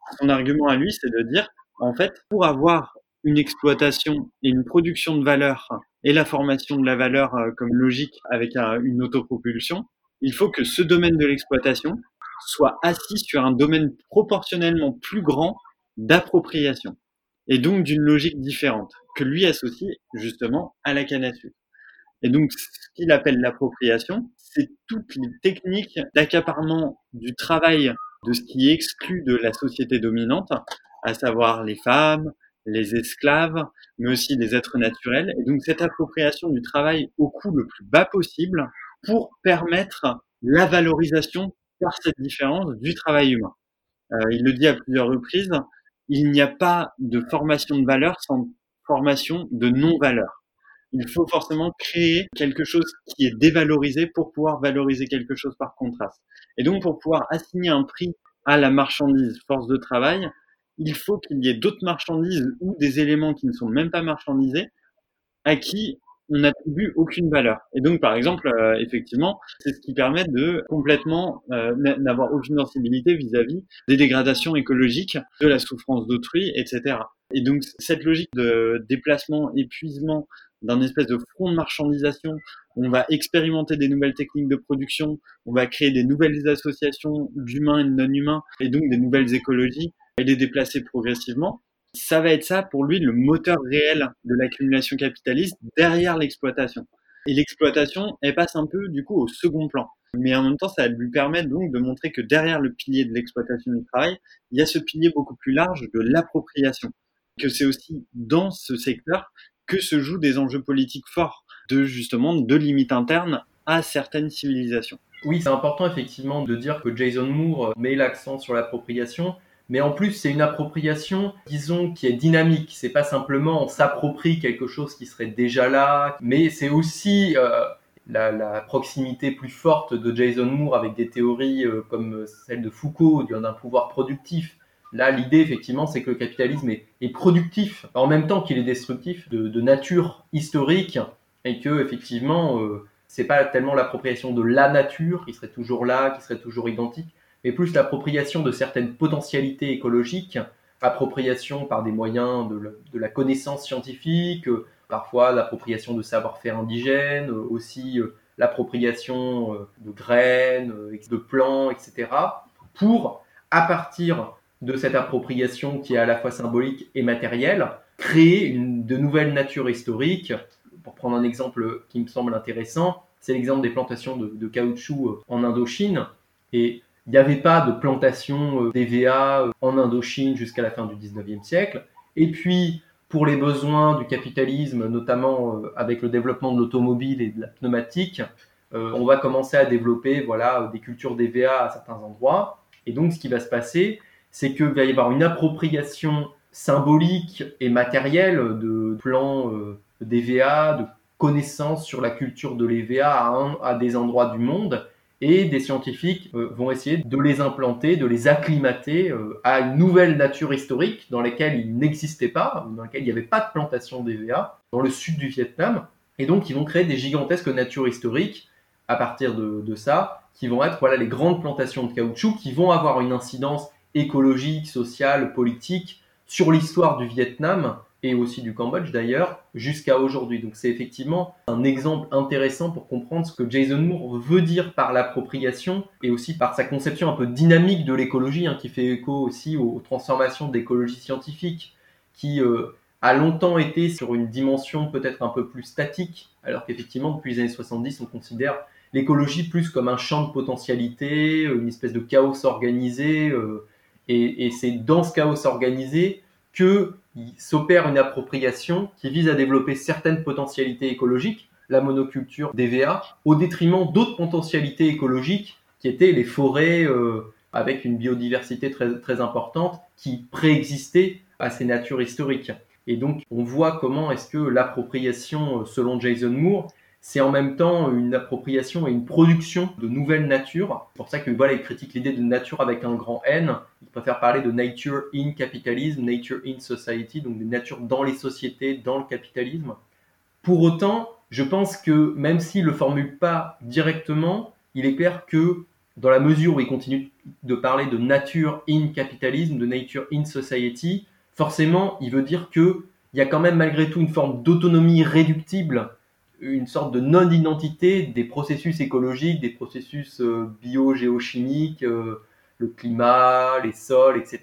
D: Son argument à lui, c'est de dire, en fait, pour avoir une exploitation et une production de valeur et la formation de la valeur comme logique avec une autopropulsion, il faut que ce domaine de l'exploitation soit assis sur un domaine proportionnellement plus grand d'appropriation et donc d'une logique différente que lui associe justement à la canne à sucre. Et donc, ce qu'il appelle l'appropriation, c'est toutes les techniques d'accaparement du travail de ce qui exclut de la société dominante, à savoir les femmes, les esclaves, mais aussi les êtres naturels. Et donc, cette appropriation du travail au coût le plus bas possible pour permettre la valorisation par cette différence du travail humain. Il le dit à plusieurs reprises, il n'y a pas de formation de valeur sans formation de non-valeur. Il faut forcément créer quelque chose qui est dévalorisé pour pouvoir valoriser quelque chose par contraste. Et donc, pour pouvoir assigner un prix à la marchandise force de travail, il faut qu'il y ait d'autres marchandises ou des éléments qui ne sont même pas marchandisés à qui on n'attribue aucune valeur. Et donc, par exemple, effectivement, c'est ce qui permet de complètement n'avoir aucune sensibilité vis-à-vis des dégradations écologiques, de la souffrance d'autrui, etc. Et donc, cette logique de déplacement, épuisement, d'un espèce de front de marchandisation, on va expérimenter des nouvelles techniques de production, on va créer des nouvelles associations d'humains et de non-humains, et donc des nouvelles écologies, et les déplacer progressivement. Ça va être ça, pour lui, le moteur réel de l'accumulation capitaliste derrière l'exploitation. Et l'exploitation, elle passe un peu, du coup, au second plan. Mais en même temps, ça lui permet donc de montrer que derrière le pilier de l'exploitation du travail, il y a ce pilier beaucoup plus large de l'appropriation. Que c'est aussi dans ce secteur que se jouent des enjeux politiques forts de limites internes à certaines civilisations.
C: Oui, c'est important effectivement de dire que Jason Moore met l'accent sur l'appropriation, mais en plus c'est une appropriation, disons, qui est dynamique. C'est pas simplement on s'approprie quelque chose qui serait déjà là, mais c'est aussi la proximité plus forte de Jason Moore avec des théories comme celle de Foucault, d'un pouvoir productif. Là, l'idée, effectivement, c'est que le capitalisme est productif, en même temps qu'il est destructif, de nature historique, et que, effectivement, c'est pas tellement l'appropriation de la nature qui serait toujours là, qui serait toujours identique, mais plus l'appropriation de certaines potentialités écologiques, appropriation par des moyens de la connaissance scientifique, parfois l'appropriation de savoir-faire indigène, aussi l'appropriation de graines, de plants, etc., pour, à partir de cette appropriation qui est à la fois symbolique et matérielle, créer de nouvelles natures historiques. Pour prendre un exemple qui me semble intéressant, c'est l'exemple des plantations de caoutchouc en Indochine. Et il n'y avait pas de plantation d'EVA en Indochine jusqu'à la fin du 19e siècle. Et puis, pour les besoins du capitalisme, notamment avec le développement de l'automobile et de la pneumatique, on va commencer à développer des cultures d'EVA à certains endroits. Et donc, ce qui va se passer, c'est qu'il va y avoir une appropriation symbolique et matérielle de plans d'EVA, de connaissances sur la culture de l'EVA à des endroits du monde, et des scientifiques vont essayer de les implanter, de les acclimater à une nouvelle nature historique dans laquelle il n'existait pas, dans laquelle il n'y avait pas de plantation d'EVA, dans le sud du Vietnam. Et donc, ils vont créer des gigantesques natures historiques à partir de ça, qui vont être les grandes plantations de caoutchouc, qui vont avoir une incidence écologique, sociale, politique sur l'histoire du Vietnam et aussi du Cambodge d'ailleurs, jusqu'à aujourd'hui. Donc c'est effectivement un exemple intéressant pour comprendre ce que Jason Moore veut dire par l'appropriation et aussi par sa conception un peu dynamique de l'écologie, qui fait écho aussi aux transformations de l'écologie scientifique, qui a longtemps été sur une dimension peut-être un peu plus statique, alors qu'effectivement depuis les années 70 on considère l'écologie plus comme un champ de potentialité, une espèce de chaos organisé, et c'est dans ce chaos organisé que s'opère une appropriation qui vise à développer certaines potentialités écologiques, la monoculture d'EVA, au détriment d'autres potentialités écologiques qui étaient les forêts avec une biodiversité très, très importante qui préexistaient à ces natures historiques. Et donc on voit comment est-ce que l'appropriation, selon Jason Moore, c'est en même temps une appropriation et une production de nouvelles natures. C'est pour ça que il critique l'idée de nature avec un grand N. Il préfère parler de nature in capitalism, nature in society, donc des natures dans les sociétés, dans le capitalisme. Pour autant, je pense que même s'il ne le formule pas directement, il est clair que dans la mesure où il continue de parler de nature in capitalisme, de nature in society, forcément, il veut dire qu'il y a quand même malgré tout une forme d'autonomie réductible, une sorte de non-identité des processus écologiques, des processus bio-géochimiques, le climat, les sols, etc.,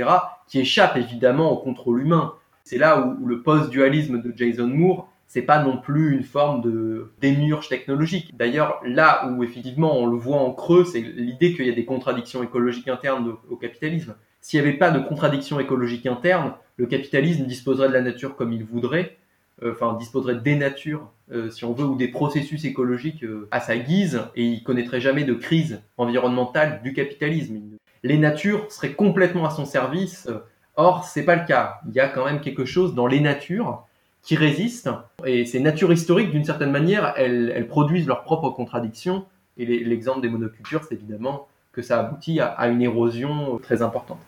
C: qui échappent évidemment au contrôle humain. C'est là où le post-dualisme de Jason Moore, c'est pas non plus une forme de démiurge technologique. D'ailleurs, là où effectivement on le voit en creux, c'est l'idée qu'il y a des contradictions écologiques internes au capitalisme. S'il n'y avait pas de contradictions écologiques internes, le capitalisme disposerait de la nature comme il voudrait, disposerait des natures, si on veut, ou des processus écologiques à sa guise, et il connaîtrait jamais de crise environnementale du capitalisme. Les natures seraient complètement à son service. Or, c'est pas le cas. Il y a quand même quelque chose dans les natures qui résistent, et ces natures historiques, d'une certaine manière, elles produisent leurs propres contradictions, et l'exemple des monocultures, c'est évidemment que ça aboutit à une érosion très importante.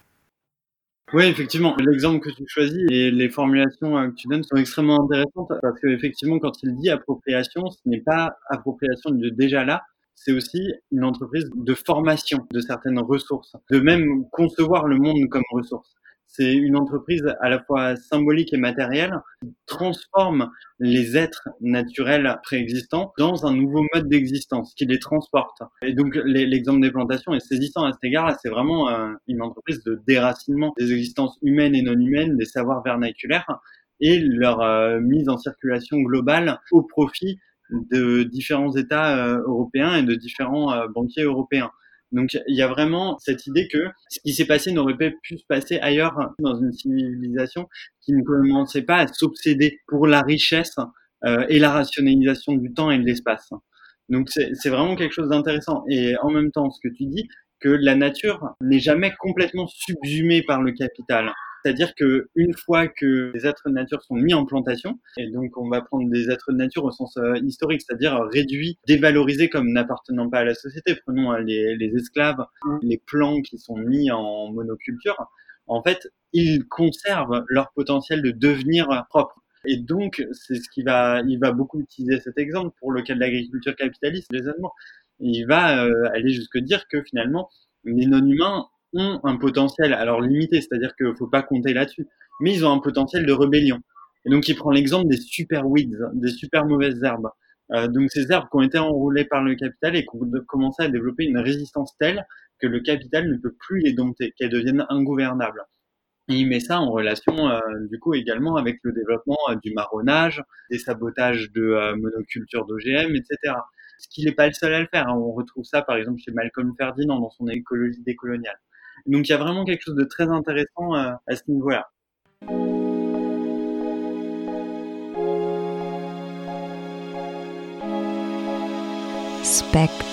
D: Oui, effectivement, l'exemple que tu choisis et les formulations que tu donnes sont extrêmement intéressantes parce qu'effectivement, quand il dit appropriation, ce n'est pas appropriation de déjà là, c'est aussi une entreprise de formation de certaines ressources, de même concevoir le monde comme ressource. C'est une entreprise à la fois symbolique et matérielle qui transforme les êtres naturels préexistants dans un nouveau mode d'existence, qui les transporte. Et donc l'exemple des plantations est saisissant à cet égard-là. C'est vraiment une entreprise de déracinement des existences humaines et non humaines, des savoirs vernaculaires, et leur mise en circulation globale au profit de différents États européens et de différents banquiers européens. Donc il y a vraiment cette idée que ce qui s'est passé n'aurait pas pu se passer ailleurs dans une civilisation qui ne commençait pas à s'obséder pour la richesse et la rationalisation du temps et de l'espace. Donc c'est vraiment quelque chose d'intéressant. Et en même temps, ce que tu dis, que la nature n'est jamais complètement subsumée par le capital. C'est-à-dire que une fois que les êtres de nature sont mis en plantation, et donc on va prendre des êtres de nature au sens historique, c'est-à-dire réduits, dévalorisés comme n'appartenant pas à la société. Prenons les esclaves ou les plants qui sont mis en monoculture. En fait, ils conservent leur potentiel de devenir propre. Et donc, c'est ce il va beaucoup utiliser cet exemple pour le cas de l'agriculture capitaliste, les Allemands. Il va aller jusque dire que finalement, les non-humains ont un potentiel, alors limité, c'est-à-dire qu'il faut pas compter là-dessus, mais ils ont un potentiel de rébellion. Et donc, il prend l'exemple des super weeds, des super mauvaises herbes. Donc, ces herbes qui ont été enrôlées par le capital et qui ont commencé à développer une résistance telle que le capital ne peut plus les dompter, qu'elles deviennent ingouvernables. Et il met ça en relation, du coup, également avec le développement du marronnage, des sabotages de monoculture d'OGM, etc. Ce qu'il n'est pas le seul à le faire. Hein. On retrouve ça, par exemple, chez Malcolm Ferdinand dans son écologie décoloniale. Donc, il y a vraiment quelque chose de très intéressant à ce niveau-là.
E: Spectre.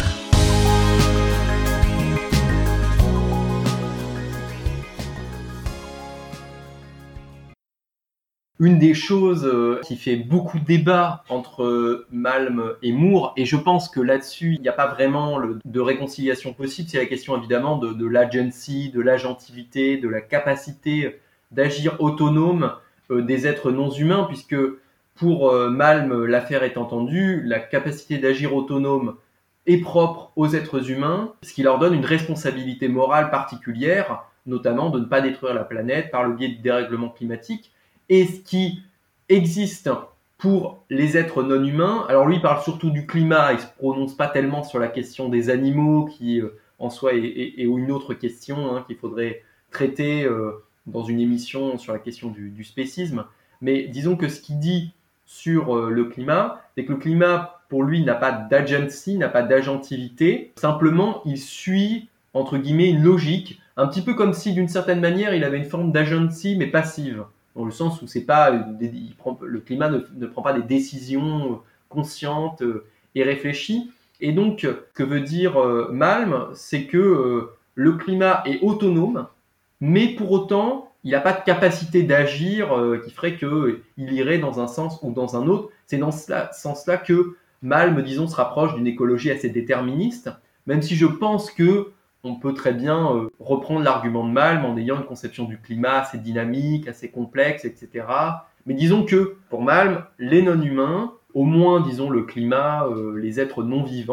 C: Une des choses qui fait beaucoup de débat entre Malm et Moore, et je pense que là-dessus, il n'y a pas vraiment de réconciliation possible, c'est la question évidemment de l'agency, de l'agentivité, de la capacité d'agir autonome des êtres non humains, puisque pour Malm, l'affaire est entendue, la capacité d'agir autonome est propre aux êtres humains, ce qui leur donne une responsabilité morale particulière, notamment de ne pas détruire la planète par le biais du dérèglement climatique. Et ce qui existe pour les êtres non humains, alors lui il parle surtout du climat, il ne se prononce pas tellement sur la question des animaux qui en soi est une autre question qu'il faudrait traiter dans une émission sur la question du spécisme. Mais disons que ce qu'il dit sur le climat, c'est que le climat pour lui n'a pas d'agency, n'a pas d'agentivité, simplement il suit entre guillemets une logique, un petit peu comme si d'une certaine manière il avait une forme d'agency mais passive. Dans le sens où le climat ne prend pas des décisions conscientes et réfléchies. Et donc, ce que veut dire Malm, c'est que le climat est autonome, mais pour autant, il n'a pas de capacité d'agir qui ferait qu'il irait dans un sens ou dans un autre. C'est dans ce sens-là que Malm, disons, se rapproche d'une écologie assez déterministe, même si je pense que on peut très bien reprendre l'argument de Malm en ayant une conception du climat assez dynamique, assez complexe, etc. Mais disons que, pour Malm, les non-humains, au moins, disons, le climat, les êtres non-vivants,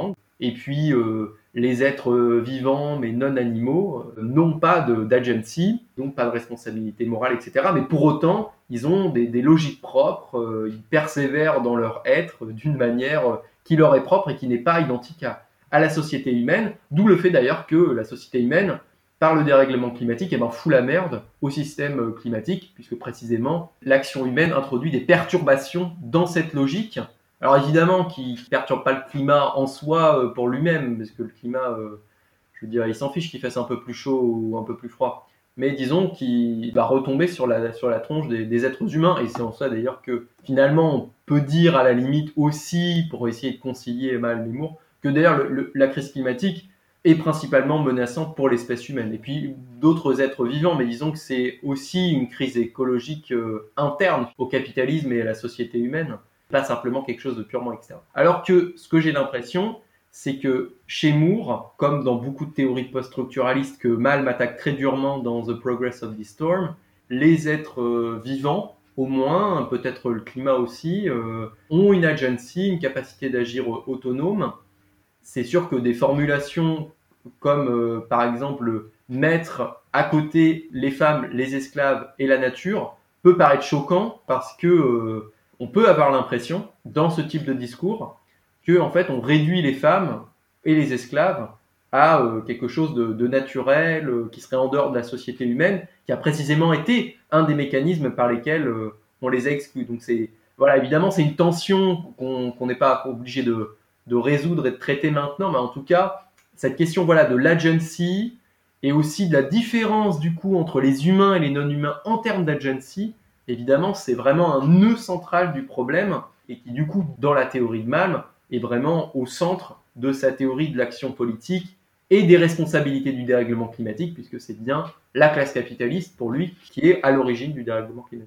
C: Et puis, les êtres vivants mais non animaux n'ont pas d'agency, donc pas de responsabilité morale, etc. Mais pour autant, ils ont des logiques propres, ils persévèrent dans leur être d'une manière qui leur est propre et qui n'est pas identique à la société humaine, d'où le fait d'ailleurs que la société humaine, par le dérèglement climatique, fout la merde au système climatique, puisque précisément l'action humaine introduit des perturbations dans cette logique. Alors évidemment, qui ne perturbe pas le climat en soi pour lui-même, parce que le climat, je veux dire, il s'en fiche qu'il fasse un peu plus chaud ou un peu plus froid. Mais disons qu'il va retomber sur la tronche des êtres humains, et c'est en ça d'ailleurs que finalement on peut dire à la limite aussi, pour essayer de concilier mal l'humour, que d'ailleurs la crise climatique est principalement menaçante pour l'espèce humaine. Et puis d'autres êtres vivants, mais disons que c'est aussi une crise écologique interne au capitalisme et à la société humaine, pas simplement quelque chose de purement externe. Alors que ce que j'ai l'impression, c'est que chez Moore, comme dans beaucoup de théories post-structuralistes que Malm attaque très durement dans The Progress of the Storm, les êtres vivants, au moins, peut-être le climat aussi, ont une agency, une capacité d'agir autonome. C'est sûr que des formulations comme par exemple mettre à côté les femmes, les esclaves et la nature peut paraître choquant parce que on peut avoir l'impression dans ce type de discours que en fait on réduit les femmes et les esclaves à quelque chose de naturel qui serait en dehors de la société humaine, qui a précisément été un des mécanismes par lesquels on les a exclus. Donc c'est voilà, évidemment c'est une tension qu'on n'est pas obligé de résoudre et de traiter maintenant, mais en tout cas, cette question voilà, de l'agency et aussi de la différence du coup entre les humains et les non-humains en termes d'agency, évidemment, c'est vraiment un nœud central du problème et qui du coup, dans la théorie de Malm, est vraiment au centre de sa théorie de l'action politique et des responsabilités du dérèglement climatique, puisque c'est bien la classe capitaliste, pour lui, qui est à l'origine du dérèglement climatique.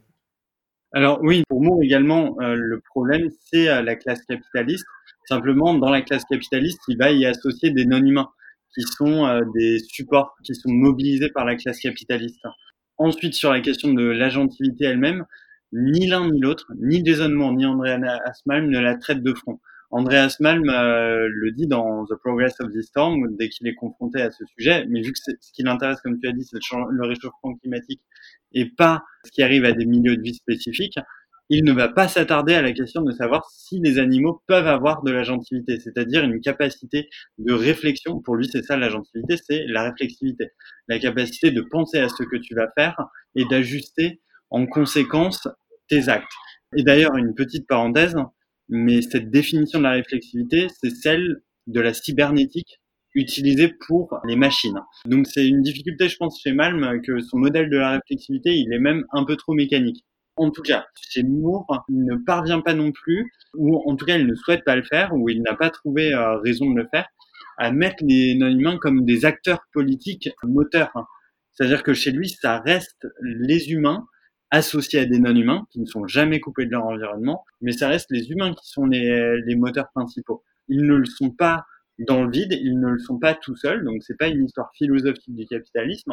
D: Alors oui, pour moi également, le problème, c'est la classe capitaliste. Simplement, dans la classe capitaliste, il va y associer des non-humains, qui sont des supports, qui sont mobilisés par la classe capitaliste. Ensuite, sur la question de l'agentivité elle-même, ni l'un ni l'autre, ni Jason Moore, ni Andreas Malm ne la traitent de front. Andreas Malm le dit dans The Progress of the Storm, dès qu'il est confronté à ce sujet, mais vu que ce qui l'intéresse, comme tu as dit, c'est le réchauffement climatique et pas ce qui arrive à des milieux de vie spécifiques, il ne va pas s'attarder à la question de savoir si les animaux peuvent avoir de l'agentivité, c'est-à-dire une capacité de réflexion. Pour lui, c'est ça l'agentivité, c'est la réflexivité, la capacité de penser à ce que tu vas faire et d'ajuster en conséquence tes actes. Et d'ailleurs, une petite parenthèse, mais cette définition de la réflexivité, c'est celle de la cybernétique utilisée pour les machines. Donc c'est une difficulté, je pense, chez Malm, que son modèle de la réflexivité, il est même un peu trop mécanique. En tout cas, chez Moore, il ne parvient pas non plus, ou en tout cas, il ne souhaite pas le faire, ou il n'a pas trouvé raison de le faire, à mettre les non-humains comme des acteurs politiques moteurs. C'est-à-dire que chez lui, ça reste les humains associés à des non-humains qui ne sont jamais coupés de leur environnement, mais ça reste les humains qui sont les moteurs principaux. Ils ne le sont pas dans le vide, ils ne le sont pas tout seuls, donc c'est pas une histoire philosophique du capitalisme,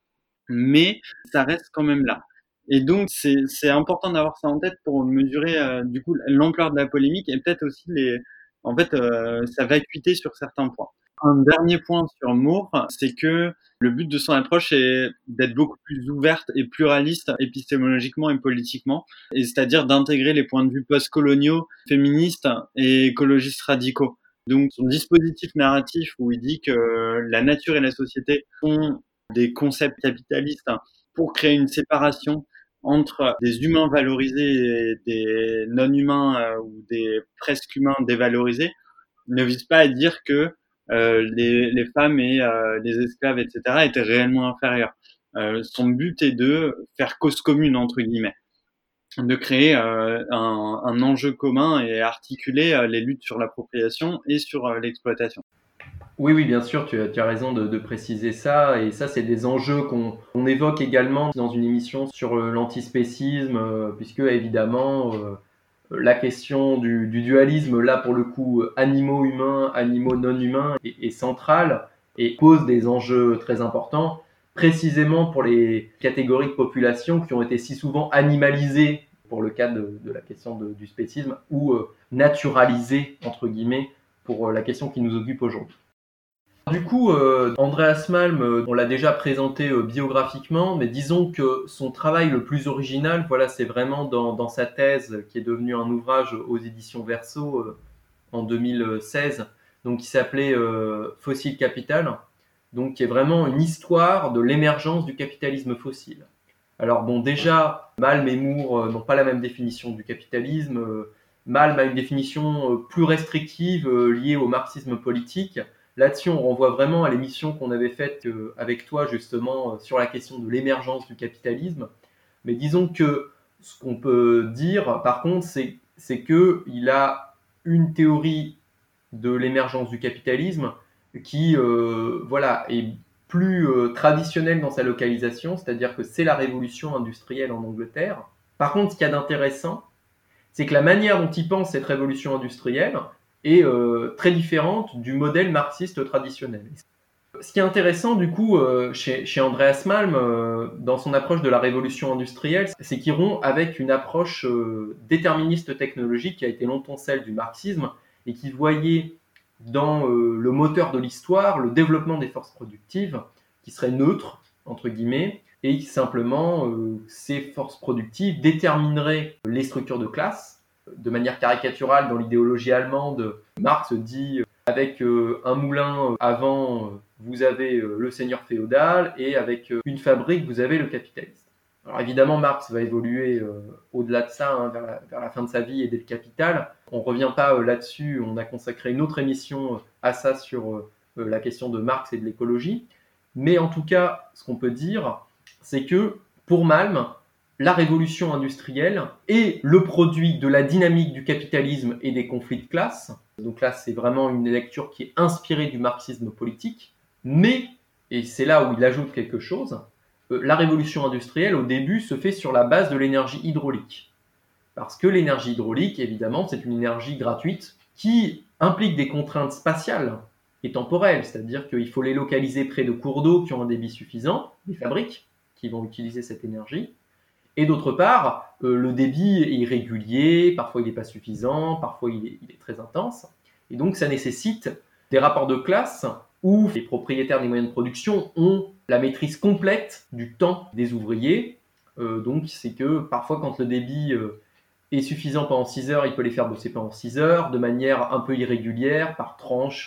D: mais ça reste quand même là. Et donc c'est important d'avoir ça en tête pour mesurer du coup l'ampleur de la polémique et peut-être aussi sa vacuité sur certains points. Un dernier point sur Moore, c'est que le but de son approche est d'être beaucoup plus ouverte et pluraliste épistémologiquement et politiquement, et c'est-à-dire d'intégrer les points de vue postcoloniaux, féministes et écologistes radicaux. Donc son dispositif narratif où il dit que la nature et la société sont des concepts capitalistes pour créer une séparation entre des humains valorisés et des non-humains ou des presque humains dévalorisés, ne vise pas à dire que les femmes et les esclaves, etc., étaient réellement inférieurs. Son but est de faire cause commune, entre guillemets, de créer un enjeu commun et articuler les luttes sur l'appropriation et sur l'exploitation.
C: Oui, bien sûr, tu as raison de préciser ça. Et ça, c'est des enjeux qu'on évoque également dans une émission sur l'antispécisme, puisque évidemment, la question du dualisme, là pour le coup, animaux humains, animaux non humains, est centrale et pose des enjeux très importants, précisément pour les catégories de population qui ont été si souvent animalisées, pour le cas de la question du spécisme, ou naturalisées, entre guillemets, pour la question qui nous occupe aujourd'hui. Du coup, Andreas Malm, on l'a déjà présenté biographiquement, mais disons que son travail le plus original, voilà, c'est vraiment dans sa thèse qui est devenue un ouvrage aux éditions Verso en 2016, donc qui s'appelait Fossil Capital, donc qui est vraiment une histoire de l'émergence du capitalisme fossile. Alors bon, déjà, Malm et Moore n'ont pas la même définition du capitalisme. Malm a une définition plus restrictive liée au marxisme politique. Là-dessus, on renvoie vraiment à l'émission qu'on avait faite avec toi, justement, sur la question de l'émergence du capitalisme. Mais disons que ce qu'on peut dire, par contre, c'est qu'il a une théorie de l'émergence du capitalisme qui est plus traditionnelle dans sa localisation, c'est-à-dire que c'est la révolution industrielle en Angleterre. Par contre, ce qu'il y a d'intéressant, c'est que la manière dont il pense cette révolution industrielle est très différente du modèle marxiste traditionnel. Ce qui est intéressant du coup chez Andreas Malm dans son approche de la révolution industrielle, c'est qu'il rompt avec une approche déterministe technologique qui a été longtemps celle du marxisme et qui voyait dans le moteur de l'histoire le développement des forces productives qui serait neutre, entre guillemets, et qui simplement ces forces productives détermineraient les structures de classe. De manière caricaturale, dans l'idéologie allemande, Marx dit avec un moulin avant, vous avez le seigneur féodal et avec une fabrique, vous avez le capitaliste. Alors évidemment, Marx va évoluer au-delà de ça, vers la fin de sa vie et dès le Capital. On ne revient pas là-dessus, on a consacré une autre émission à ça sur la question de Marx et de l'écologie. Mais en tout cas, ce qu'on peut dire, c'est que pour Malm, la révolution industrielle est le produit de la dynamique du capitalisme et des conflits de classe. Donc là, c'est vraiment une lecture qui est inspirée du marxisme politique. Mais, et c'est là où il ajoute quelque chose, la révolution industrielle, au début, se fait sur la base de l'énergie hydraulique. Parce que l'énergie hydraulique, évidemment, c'est une énergie gratuite qui implique des contraintes spatiales et temporelles. C'est-à-dire qu'il faut les localiser près de cours d'eau qui ont un débit suffisant, des fabriques qui vont utiliser cette énergie. Et d'autre part, le débit est irrégulier, parfois il n'est pas suffisant, parfois il est très intense. Et donc ça nécessite des rapports de classe où les propriétaires des moyens de production ont la maîtrise complète du temps des ouvriers. Donc c'est que parfois quand le débit est suffisant pendant 6 heures, il peut les faire bosser pendant 6 heures, de manière un peu irrégulière, par tranche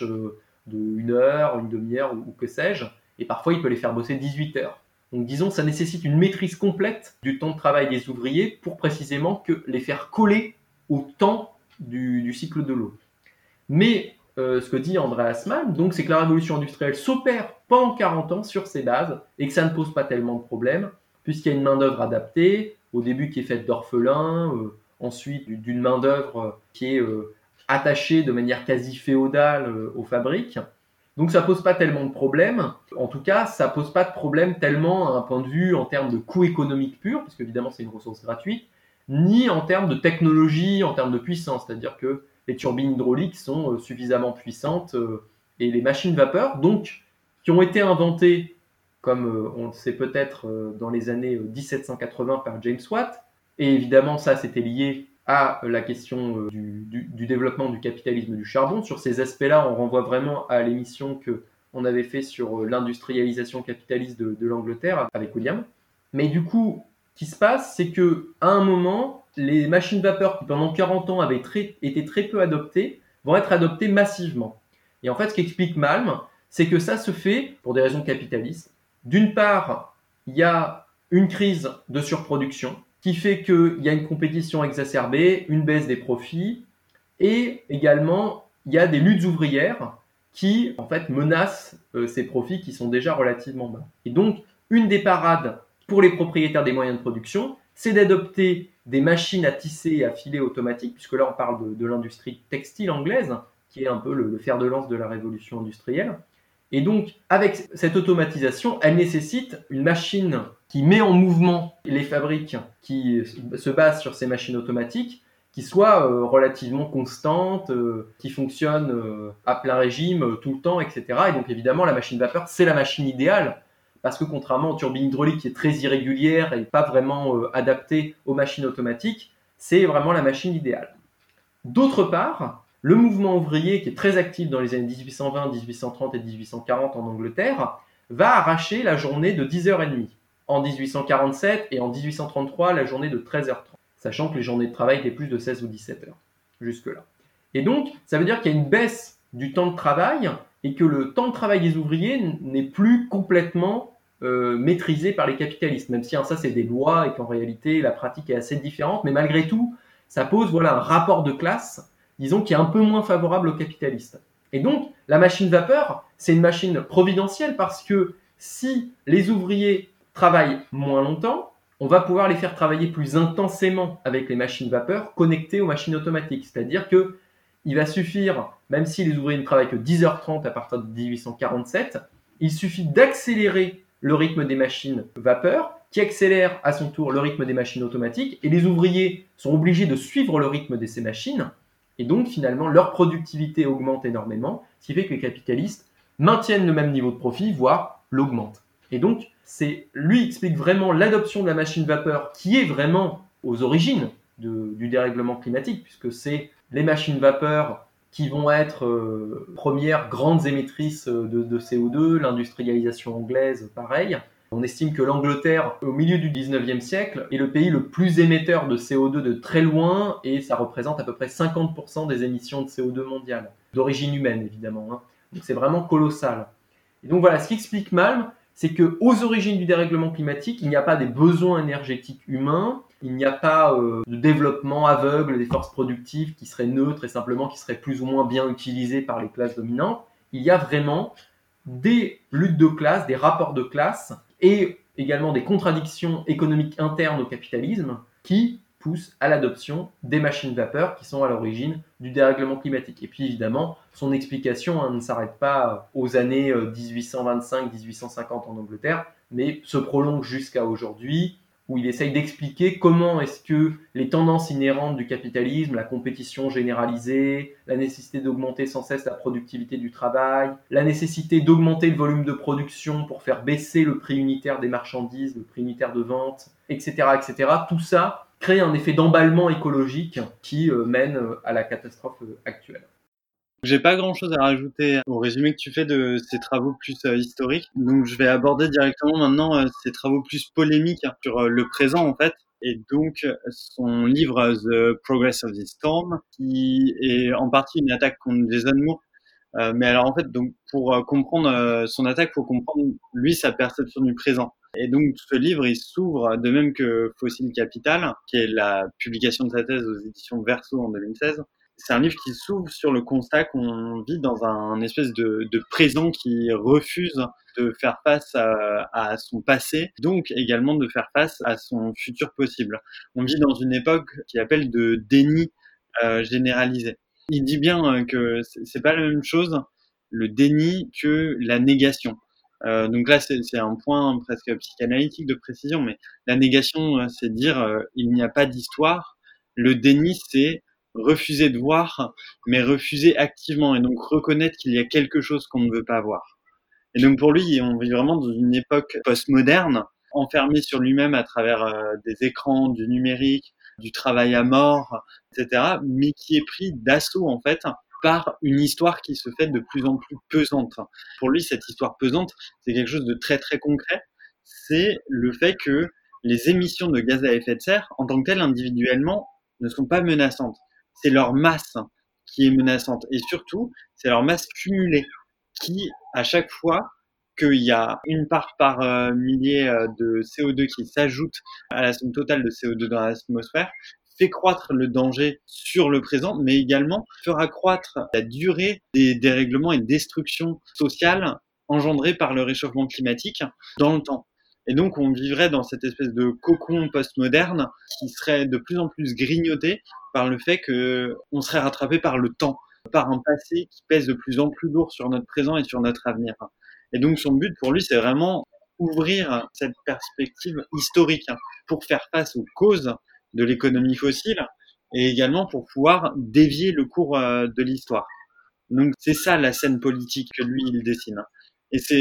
C: de 1 heure, une demi-heure ou que sais-je. Et parfois il peut les faire bosser 18 heures. Donc disons, ça nécessite une maîtrise complète du temps de travail des ouvriers pour précisément les faire coller au temps du cycle de l'eau. Mais ce que dit Andreas Malm, donc, c'est que la révolution industrielle s'opère pendant 40 ans sur ces bases et que ça ne pose pas tellement de problèmes puisqu'il y a une main-d'œuvre adaptée, au début qui est faite d'orphelins, ensuite d'une main-d'œuvre qui est attachée de manière quasi féodale aux fabriques. Donc ça pose pas tellement de problèmes. En tout cas, ça pose pas de problème tellement à un point de vue en termes de coût économique pur, parce qu'évidemment c'est une ressource gratuite, ni en termes de technologie, en termes de puissance. C'est-à-dire que les turbines hydrauliques sont suffisamment puissantes et les machines vapeur, donc, qui ont été inventées, comme on le sait peut-être, dans les années 1780 par James Watt. Et évidemment, ça c'était lié à la question du développement du capitalisme du charbon. Sur ces aspects-là, on renvoie vraiment à l'émission qu'on avait fait sur l'industrialisation capitaliste de l'Angleterre avec William. Mais du coup, ce qui se passe, c'est qu'à un moment, les machines vapeur qui pendant 40 ans avaient été très peu adoptées, vont être adoptées massivement. Et en fait, ce qu'explique Malm, c'est que ça se fait pour des raisons capitalistes. D'une part, il y a une crise de surproduction, qui fait qu'il y a une compétition exacerbée, une baisse des profits, et également il y a des luttes ouvrières qui en fait menacent ces profits qui sont déjà relativement bas. Et donc une des parades pour les propriétaires des moyens de production, c'est d'adopter des machines à tisser et à filer automatiques, puisque là on parle de l'industrie textile anglaise, qui est un peu le fer de lance de la révolution industrielle. Et donc, avec cette automatisation, elle nécessite une machine qui met en mouvement les fabriques qui se basent sur ces machines automatiques, qui soit relativement constante, qui fonctionne à plein régime tout le temps, etc. Et donc, évidemment, la machine vapeur, c'est la machine idéale, parce que contrairement aux turbines hydrauliques qui est très irrégulière et pas vraiment adaptée aux machines automatiques, c'est vraiment la machine idéale. D'autre part, le mouvement ouvrier, qui est très actif dans les années 1820, 1830 et 1840 en Angleterre, va arracher la journée de 10h30. En 1847 et en 1833, la journée de 13h30, sachant que les journées de travail étaient plus de 16 ou 17 heures, jusque-là. Et donc, ça veut dire qu'il y a une baisse du temps de travail et que le temps de travail des ouvriers n'est plus complètement maîtrisé par les capitalistes, même si ça c'est des lois et qu'en réalité la pratique est assez différente, mais malgré tout, ça pose un rapport de classe, disons, qui est un peu moins favorable aux capitalistes. Et donc, la machine vapeur, c'est une machine providentielle parce que si les ouvriers travaillent moins longtemps, on va pouvoir les faire travailler plus intensément avec les machines vapeur connectées aux machines automatiques. C'est-à-dire que il va suffire, même si les ouvriers ne travaillent que 10h30 à partir de 1847, il suffit d'accélérer le rythme des machines vapeur, qui accélère à son tour le rythme des machines automatiques, et les ouvriers sont obligés de suivre le rythme de ces machines, et donc finalement leur productivité augmente énormément, ce qui fait que les capitalistes maintiennent le même niveau de profit, voire l'augmentent. Et donc, lui explique vraiment l'adoption de la machine vapeur qui est vraiment aux origines du dérèglement climatique, puisque c'est les machines vapeur qui vont être premières grandes émettrices de CO2, l'industrialisation anglaise, pareil. On estime que l'Angleterre, au milieu du 19e siècle, est le pays le plus émetteur de CO2 de très loin, et ça représente à peu près 50% des émissions de CO2 mondiales, d'origine humaine évidemment. Donc c'est vraiment colossal. Et donc voilà, ce qui explique Malm, c'est qu'aux origines du dérèglement climatique, il n'y a pas des besoins énergétiques humains, il n'y a pas de développement aveugle des forces productives qui seraient neutres et simplement qui seraient plus ou moins bien utilisées par les classes dominantes. Il y a vraiment des luttes de classe, des rapports de classe et également des contradictions économiques internes au capitalisme qui poussent à l'adoption des machines vapeur qui sont à l'origine du dérèglement climatique. Et puis évidemment, son explication ne s'arrête pas aux années 1825-1850 en Angleterre, mais se prolonge jusqu'à aujourd'hui, où il essaye d'expliquer comment est-ce que les tendances inhérentes du capitalisme, la compétition généralisée, la nécessité d'augmenter sans cesse la productivité du travail, la nécessité d'augmenter le volume de production pour faire baisser le prix unitaire des marchandises, le prix unitaire de vente, etc., etc., tout ça crée un effet d'emballement écologique qui mène à la catastrophe actuelle.
D: J'ai pas grand-chose à rajouter au résumé que tu fais de ces travaux plus historiques. Donc, je vais aborder directement maintenant ces travaux plus polémiques sur le présent, en fait. Et donc, son livre The Progress of the Storm, qui est en partie une attaque contre Jason Moore. Mais alors, en fait, donc, pour comprendre son attaque, faut comprendre, lui, sa perception du présent. Et donc, ce livre, il s'ouvre de même que Fossil Capital, qui est la publication de sa thèse aux éditions Verso en 2016. C'est un livre qui s'ouvre sur le constat qu'on vit dans un espèce de présent qui refuse de faire face à son passé, donc également de faire face à son futur possible. On vit dans une époque qu'il appelle de déni généralisé. Il dit bien que c'est pas la même chose, le déni, que la négation. Donc là, c'est un point presque psychanalytique de précision, mais la négation, c'est dire il n'y a pas d'histoire. Le déni, c'est refuser de voir, mais refuser activement, et donc reconnaître qu'il y a quelque chose qu'on ne veut pas voir. Et donc pour lui, on vit vraiment dans une époque postmoderne, enfermé sur lui-même à travers des écrans, du numérique, du travail à mort, etc., mais qui est pris d'assaut en fait par une histoire qui se fait de plus en plus pesante. Pour lui, cette histoire pesante, c'est quelque chose de très très concret. C'est le fait que les émissions de gaz à effet de serre, en tant que telles individuellement, ne sont pas menaçantes. C'est leur masse qui est menaçante. Et surtout, c'est leur masse cumulée qui, à chaque fois qu'il y a une part par millier de CO2 qui s'ajoute à la somme totale de CO2 dans l'atmosphère, fait croître le danger sur le présent, mais également fera croître la durée des dérèglements et destructions sociales engendrées par le réchauffement climatique dans le temps. Et donc, on vivrait dans cette espèce de cocon postmoderne qui serait de plus en plus grignoté par le fait qu'on serait rattrapé par le temps, par un passé qui pèse de plus en plus lourd sur notre présent et sur notre avenir. Et donc, son but pour lui, c'est vraiment ouvrir cette perspective historique pour faire face aux causes de l'économie fossile et également pour pouvoir dévier le cours de l'histoire. Donc, c'est ça la scène politique que lui, il dessine. Et c'est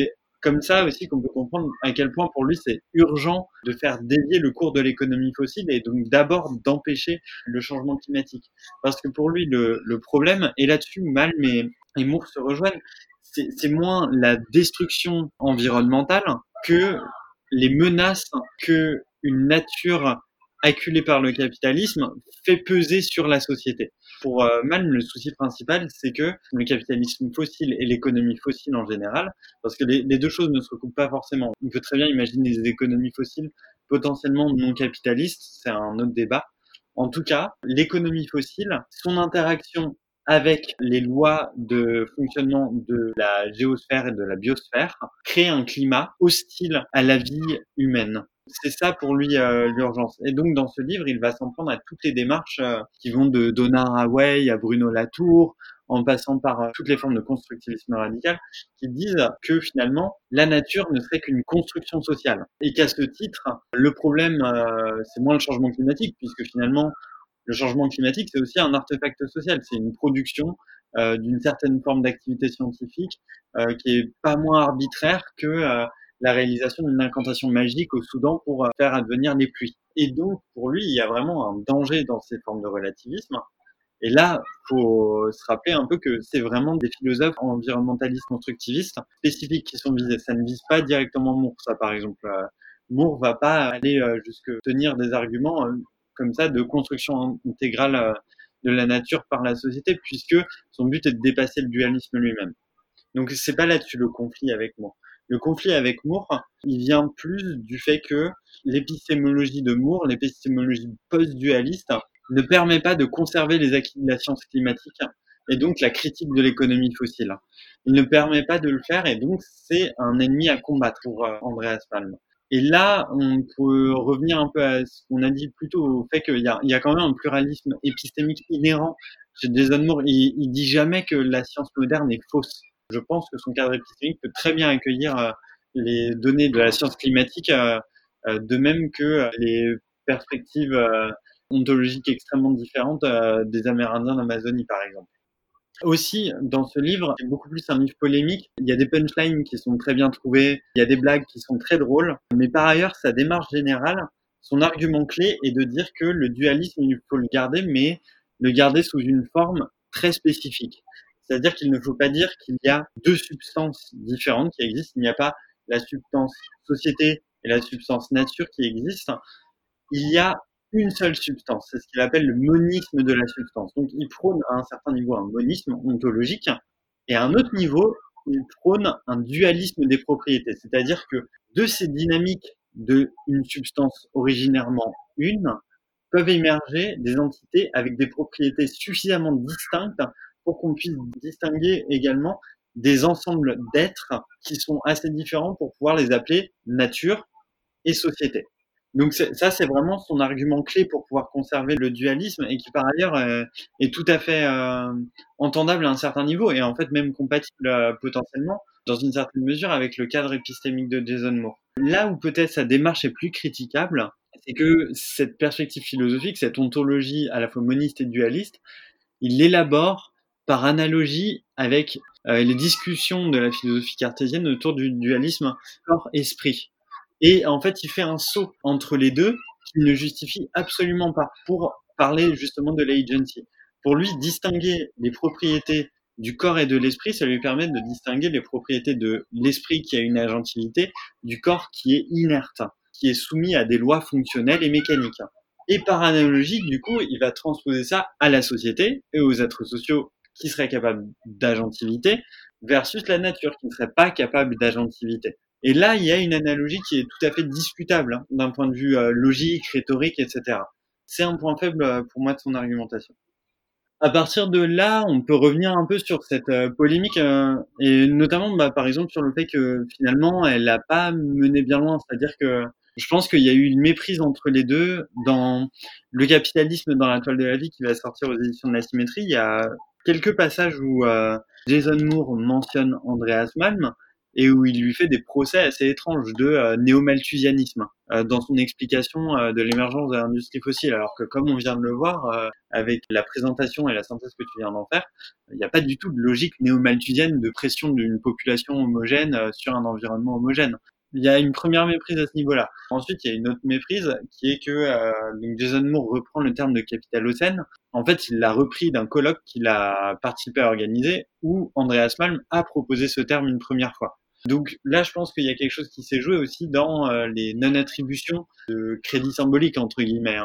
D: comme ça aussi qu'on peut comprendre à quel point pour lui c'est urgent de faire dévier le cours de l'économie fossile et donc d'abord d'empêcher le changement climatique. Parce que pour lui, le problème, et là-dessus Malm et Moore se rejoignent, c'est moins la destruction environnementale que les menaces que une nature acculée par le capitalisme fait peser sur la société. Pour Malm, le souci principal, c'est que le capitalisme fossile et l'économie fossile en général, parce que les deux choses ne se recoupent pas forcément. On peut très bien imaginer des économies fossiles potentiellement non capitalistes, c'est un autre débat. En tout cas, l'économie fossile, son interaction avec les lois de fonctionnement de la géosphère et de la biosphère, crée un climat hostile à la vie humaine. C'est ça pour lui l'urgence. Et donc dans ce livre, il va s'en prendre à toutes les démarches qui vont de Donna Haraway à Bruno Latour, en passant par toutes les formes de constructivisme radical, qui disent que finalement la nature ne serait qu'une construction sociale. Et qu'à ce titre, le problème, c'est moins le changement climatique, puisque finalement le changement climatique, c'est aussi un artefact social. C'est une production d'une certaine forme d'activité scientifique qui est pas moins arbitraire que la réalisation d'une incantation magique au Soudan pour faire advenir les pluies. Et donc, pour lui, il y a vraiment un danger dans ces formes de relativisme. Et là, faut se rappeler un peu que c'est vraiment des philosophes environnementalistes constructivistes spécifiques qui sont visés. Ça ne vise pas directement Moore, ça, par exemple. Moore va pas aller jusque tenir des arguments comme ça de construction intégrale de la nature par la société, puisque son but est de dépasser le dualisme lui-même. Donc c'est pas là-dessus le conflit avec Moore. Le conflit avec Moore, il vient plus du fait que l'épistémologie de Moore, l'épistémologie post-dualiste, ne permet pas de conserver les acquis de la science climatique et donc la critique de l'économie fossile. Il ne permet pas de le faire et donc c'est un ennemi à combattre pour Andreas Malm. Et là, on peut revenir un peu à ce qu'on a dit plus tôt, au fait qu'il y a quand même un pluralisme épistémique inhérent chez Jason Moore. Il dit jamais que la science moderne est fausse. Je pense que son cadre épistémique peut très bien accueillir les données de la science climatique, de même que les perspectives ontologiques extrêmement différentes des Amérindiens d'Amazonie, par exemple. Aussi, dans ce livre, c'est beaucoup plus un livre polémique. Il y a des punchlines qui sont très bien trouvées, il y a des blagues qui sont très drôles. Mais par ailleurs, sa démarche générale, son argument clé est de dire que le dualisme, il faut le garder, mais le garder sous une forme très spécifique. C'est-à-dire qu'il ne faut pas dire qu'il y a deux substances différentes qui existent. Il n'y a pas la substance société et la substance nature qui existent. Il y a une seule substance. C'est ce qu'il appelle le monisme de la substance. Donc, il prône à un certain niveau un monisme ontologique et à un autre niveau, il prône un dualisme des propriétés. C'est-à-dire que de ces dynamiques de une substance originairement une, peuvent émerger des entités avec des propriétés suffisamment distinctes pour qu'on puisse distinguer également des ensembles d'êtres qui sont assez différents pour pouvoir les appeler nature et société. Donc ça, c'est vraiment son argument clé pour pouvoir conserver le dualisme et qui par ailleurs est tout à fait entendable à un certain niveau et en fait même compatible potentiellement dans une certaine mesure avec le cadre épistémique de Jason Moore. Là où peut-être sa démarche est plus critiquable, c'est que cette perspective philosophique, cette ontologie à la fois moniste et dualiste, il l'élabore par analogie avec les discussions de la philosophie cartésienne autour du dualisme corps-esprit. Et en fait, il fait un saut entre les deux qui ne justifie absolument pas pour parler justement de l'agency. Pour lui, distinguer les propriétés du corps et de l'esprit, ça lui permet de distinguer les propriétés de l'esprit qui a une agentivité du corps qui est inerte, qui est soumis à des lois fonctionnelles et mécaniques. Et par analogie, du coup, il va transposer ça à la société et aux êtres sociaux qui seraient capables d'agentivité versus la nature qui ne serait pas capable d'agentivité. Et là, il y a une analogie qui est tout à fait discutable d'un point de vue logique, rhétorique, etc. C'est un point faible pour moi de son argumentation. À partir de là, on peut revenir un peu sur cette polémique et notamment, par exemple, sur le fait que finalement, elle n'a pas mené bien loin. C'est-à-dire que je pense qu'il y a eu une méprise entre les deux. Dans Le capitalisme dans la toile de la vie qui va sortir aux éditions de la Symétrie, il y a quelques passages où Jason Moore mentionne Andreas Malm, et où il lui fait des procès assez étranges de néo-malthusianisme dans son explication de l'émergence de l'industrie fossile. Alors que comme on vient de le voir avec la présentation et la synthèse que tu viens d'en faire, il n'y a pas du tout de logique néo-malthusienne de pression d'une population homogène sur un environnement homogène. Il y a une première méprise à ce niveau-là. Ensuite, il y a une autre méprise qui est que donc Jason Moore reprend le terme de capitalocène. En fait, il l'a repris d'un colloque qu'il a participé à organiser où Andreas Malm a proposé ce terme une première fois. Donc là, je pense qu'il y a quelque chose qui s'est joué aussi dans les non-attributions de crédit symbolique, entre guillemets,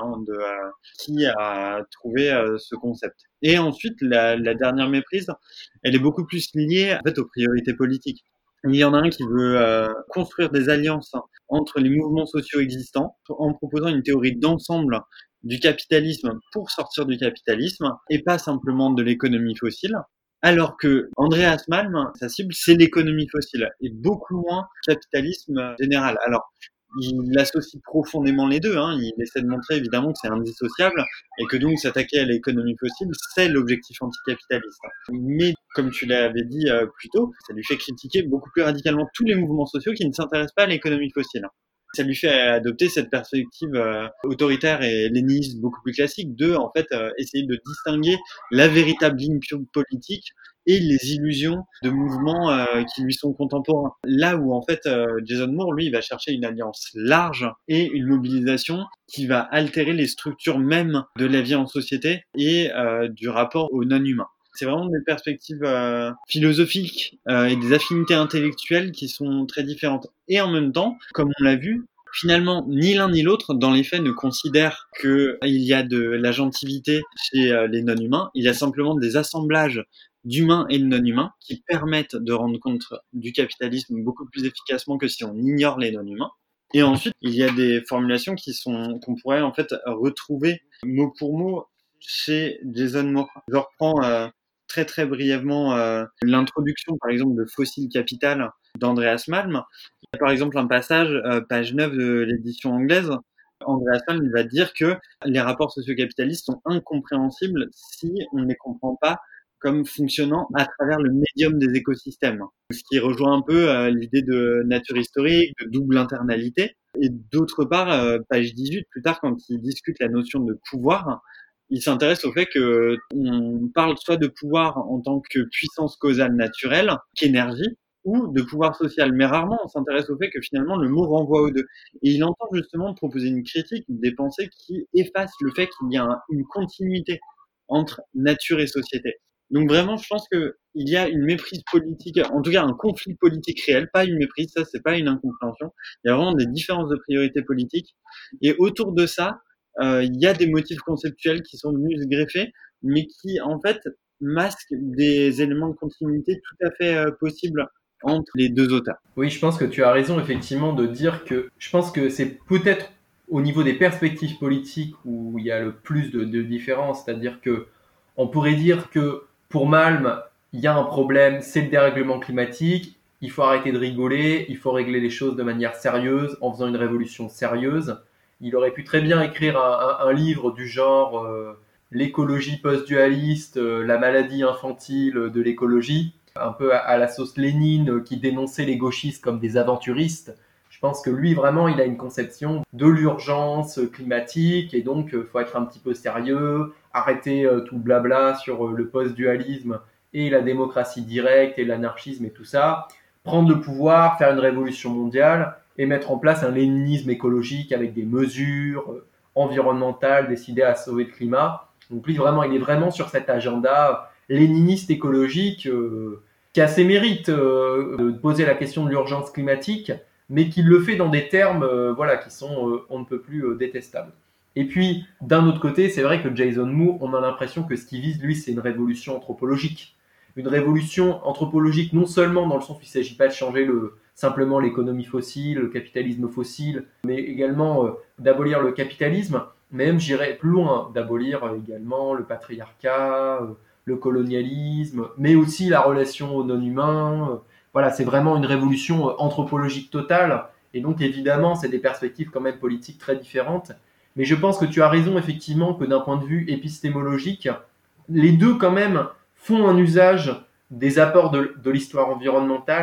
D: qui a trouvé ce concept. Et ensuite, la dernière méprise, elle est beaucoup plus liée en fait, aux priorités politiques. Il y en a un qui veut construire des alliances entre les mouvements sociaux existants en proposant une théorie d'ensemble du capitalisme pour sortir du capitalisme et pas simplement de l'économie fossile. Alors que Andreas Malm, sa cible, c'est l'économie fossile et beaucoup moins le capitalisme général. Alors, il associe profondément les deux. Il essaie de montrer évidemment que c'est indissociable et que donc s'attaquer à l'économie fossile, c'est l'objectif anticapitaliste. Mais comme tu l'avais dit plus tôt, ça lui fait critiquer beaucoup plus radicalement tous les mouvements sociaux qui ne s'intéressent pas à l'économie fossile. Ça lui fait adopter cette perspective autoritaire et léniniste beaucoup plus classique de, en fait, essayer de distinguer la véritable ligne politique et les illusions de mouvements qui lui sont contemporains. Là où, en fait, Jason Moore, lui, il va chercher une alliance large et une mobilisation qui va altérer les structures mêmes de la vie en société et du rapport au non-humain. C'est vraiment des perspectives philosophiques et des affinités intellectuelles qui sont très différentes. Et en même temps, comme on l'a vu, finalement, ni l'un ni l'autre, dans les faits, ne considèrent qu'il y a de l'agentivité chez les non-humains. Il y a simplement des assemblages d'humains et de non-humains qui permettent de rendre compte du capitalisme beaucoup plus efficacement que si on ignore les non-humains. Et ensuite, il y a des formulations qu'on pourrait en fait retrouver mot pour mot chez Jason Moore. Je reprends très très brièvement l'introduction par exemple de Fossil Capital d'Andreas Malm. Il y a par exemple un passage, page 9 de l'édition anglaise. Andreas Malm va dire que les rapports socio-capitalistes sont incompréhensibles si on ne les comprend pas comme fonctionnant à travers le médium des écosystèmes. Ce qui rejoint un peu l'idée de nature historique, de double internalité. Et d'autre part, page 18, plus tard, quand il discute la notion de pouvoir, il s'intéresse au fait que on parle soit de pouvoir en tant que puissance causale naturelle, qu'énergie, ou de pouvoir social. Mais rarement, on s'intéresse au fait que finalement, le mot renvoie aux deux. Et il entend justement proposer une critique des pensées qui efface le fait qu'il y a une continuité entre nature et société. Donc vraiment, je pense que il y a une méprise politique, en tout cas un conflit politique réel, pas une méprise, ça c'est pas une incompréhension. Il y a vraiment des différences de priorités politiques. Et autour de ça, il y a des motifs conceptuels qui sont venus se greffer, mais qui en fait masquent des éléments de continuité tout à fait possibles entre les deux auteurs.
C: Oui, je pense que tu as raison effectivement de dire que je pense que c'est peut-être au niveau des perspectives politiques où il y a le plus de différences, c'est-à-dire que on pourrait dire que pour Malm, il y a un problème, c'est le dérèglement climatique, il faut arrêter de rigoler, il faut régler les choses de manière sérieuse en faisant une révolution sérieuse. Il aurait pu très bien écrire un livre du genre l'écologie post-dualiste, la maladie infantile de l'écologie, un peu à la sauce Lénine qui dénonçait les gauchistes comme des aventuristes. Je pense que lui, vraiment, il a une conception de l'urgence climatique et donc il faut être un petit peu sérieux, arrêter tout le blabla sur le post-dualisme et la démocratie directe et l'anarchisme et tout ça, prendre le pouvoir, faire une révolution mondiale et mettre en place un léninisme écologique avec des mesures environnementales destinées à sauver le climat. Donc lui, vraiment, il est vraiment sur cet agenda léniniste écologique qui a ses mérites de poser la question de l'urgence climatique, mais qui le fait dans des termes qui sont on ne peut plus détestables. Et puis, d'un autre côté, c'est vrai que Jason Moore, on a l'impression que ce qu'il vise, lui, c'est une révolution anthropologique. Une révolution anthropologique non seulement dans le sens où il ne s'agit pas de changer simplement l'économie fossile, le capitalisme fossile, mais également d'abolir le capitalisme, mais même j'irais plus loin, d'abolir également le patriarcat, le colonialisme, mais aussi la relation aux non-humains. Voilà, c'est vraiment une révolution anthropologique totale, et donc évidemment, c'est des perspectives quand même politiques très différentes. Mais je pense que tu as raison effectivement que d'un point de vue épistémologique, les deux quand même font un usage des apports de l'histoire environnementale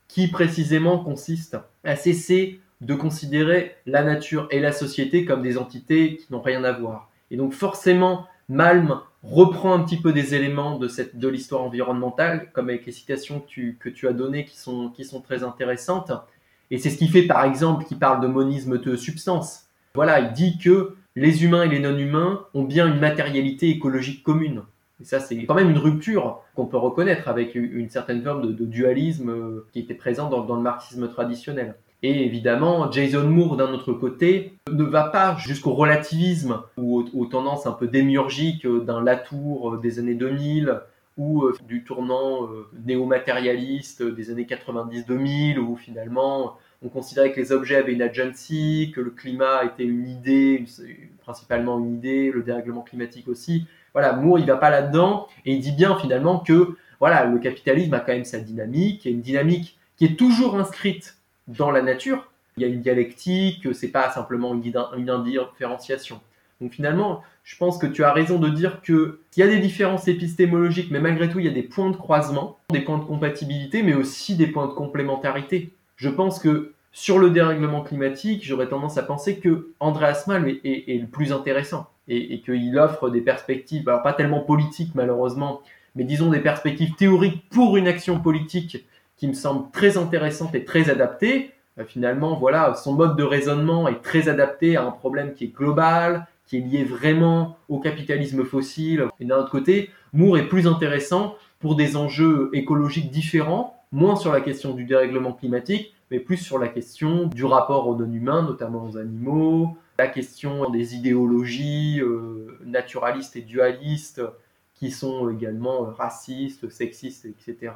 C: qui précisément consiste à cesser de considérer la nature et la société comme des entités qui n'ont rien à voir. Et donc forcément, Malm reprend un petit peu des éléments de l'histoire environnementale, comme avec les citations que tu as données qui sont très intéressantes. Et c'est ce qui fait, par exemple, qu'il parle de monisme de substance. Voilà, il dit que les humains et les non-humains ont bien une matérialité écologique commune. Et ça, c'est quand même une rupture qu'on peut reconnaître avec une certaine forme de dualisme qui était présent dans le marxisme traditionnel. Et évidemment, Jason Moore, d'un autre côté, ne va pas jusqu'au relativisme ou aux tendances un peu démiurgiques d'un Latour des années 2000 ou du tournant néo-matérialiste des années 90-2000 où finalement on considérait que les objets avaient une agency, que le climat était une idée, principalement une idée, le dérèglement climatique aussi. Voilà, Moore, il va pas là-dedans et il dit bien finalement que voilà, le capitalisme a quand même sa dynamique, et une dynamique qui est toujours inscrite dans la nature. Il y a une dialectique, c'est pas simplement une indifférenciation. Donc finalement, je pense que tu as raison de dire qu'il y a des différences épistémologiques, mais malgré tout, il y a des points de croisement, des points de compatibilité, mais aussi des points de complémentarité. Je pense que sur le dérèglement climatique, j'aurais tendance à penser que Andreas Malm est le plus intéressant et qu'il offre des perspectives, alors pas tellement politiques malheureusement, mais disons des perspectives théoriques pour une action politique qui me semble très intéressante et très adaptée. Finalement, voilà, son mode de raisonnement est très adapté à un problème qui est global, qui est lié vraiment au capitalisme fossile. Et d'un autre côté, Moore est plus intéressant pour des enjeux écologiques différents, moins sur la question du dérèglement climatique, mais plus sur la question du rapport aux non-humains, notamment aux animaux, la question des idéologies naturalistes et dualistes qui sont également racistes, sexistes, etc.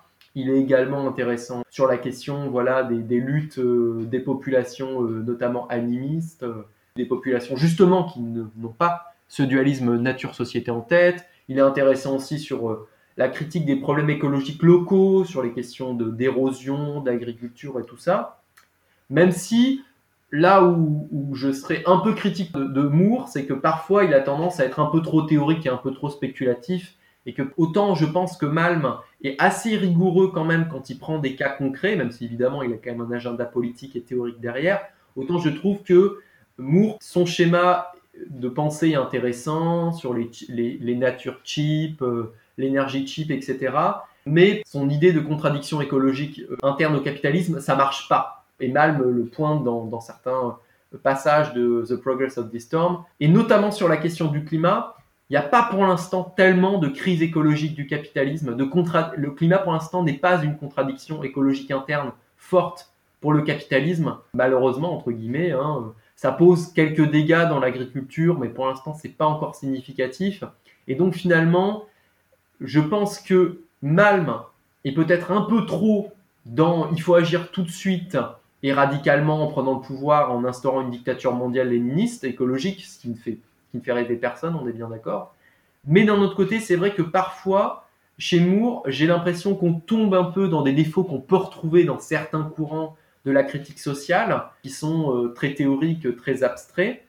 C: Il est également intéressant sur la question voilà, des luttes des populations, notamment animistes, des populations justement qui n'ont pas ce dualisme nature-société en tête. Il est intéressant aussi sur la critique des problèmes écologiques locaux, sur les questions d'érosion, d'agriculture et tout ça. Même si, là où je serais un peu critique de Moore, c'est que parfois il a tendance à être un peu trop théorique et un peu trop spéculatif, et que autant je pense que Malm est assez rigoureux quand même quand il prend des cas concrets, même si évidemment il a quand même un agenda politique et théorique derrière, autant je trouve que Moore, son schéma de pensée est intéressant sur les natures cheap, l'énergie cheap, etc. Mais son idée de contradiction écologique interne au capitalisme, ça marche pas. Et Malm le pointe dans certains passages de The Progress of the Storm, et notamment sur la question du climat. Il n'y a pas pour l'instant tellement de crise écologique du capitalisme. Le climat pour l'instant n'est pas une contradiction écologique interne forte pour le capitalisme, malheureusement, entre guillemets. Ça pose quelques dégâts dans l'agriculture, mais pour l'instant, ce n'est pas encore significatif. Et donc finalement, je pense que Malm est peut-être un peu trop dans « il faut agir tout de suite » et radicalement en prenant le pouvoir, en instaurant une dictature mondiale léniniste, écologique, ce qui ne fait rêver personne, on est bien d'accord. Mais d'un autre côté, c'est vrai que parfois, chez Moore, j'ai l'impression qu'on tombe un peu dans des défauts qu'on peut retrouver dans certains courants de la critique sociale, qui sont très théoriques, très abstraits,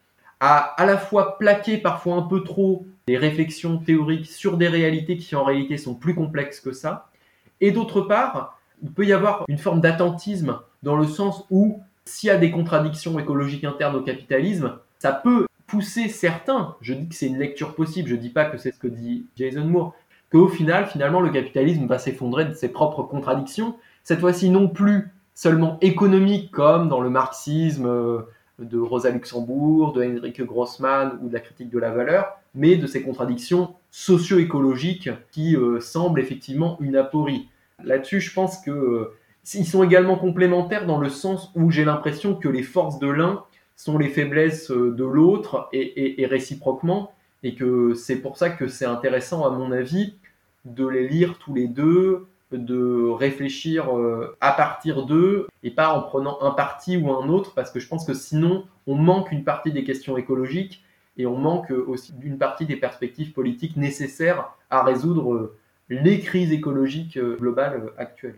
C: à la fois plaquer parfois un peu trop des réflexions théoriques sur des réalités qui en réalité sont plus complexes que ça. Et d'autre part, il peut y avoir une forme d'attentisme dans le sens où s'il y a des contradictions écologiques internes au capitalisme, ça peut pousser certains, je dis que c'est une lecture possible, je ne dis pas que c'est ce que dit Jason Moore, qu'au final, finalement, le capitalisme va s'effondrer de ses propres contradictions, cette fois-ci non plus seulement économiques comme dans le marxisme de Rosa Luxembourg, de Henrik Grossman ou de la critique de la valeur, mais de ces contradictions socio-écologiques qui semblent effectivement une aporie. Là-dessus, je pense que ils sont également complémentaires dans le sens où j'ai l'impression que les forces de l'un sont les faiblesses de l'autre et réciproquement, et que c'est pour ça que c'est intéressant, à mon avis, de les lire tous les deux, de réfléchir à partir d'eux, et pas en prenant un parti ou un autre, parce que je pense que sinon, on manque une partie des questions écologiques, et on manque aussi d'une partie des perspectives politiques nécessaires à résoudre les crises écologiques globales actuelles.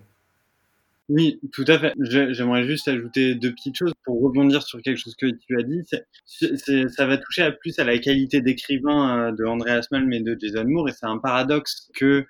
D: Oui, tout à fait. J'aimerais juste ajouter deux petites choses pour rebondir sur quelque chose que tu as dit. Ça va toucher plus à la qualité d'écrivain de Andreas Malm et de Jason Moore, et c'est un paradoxe que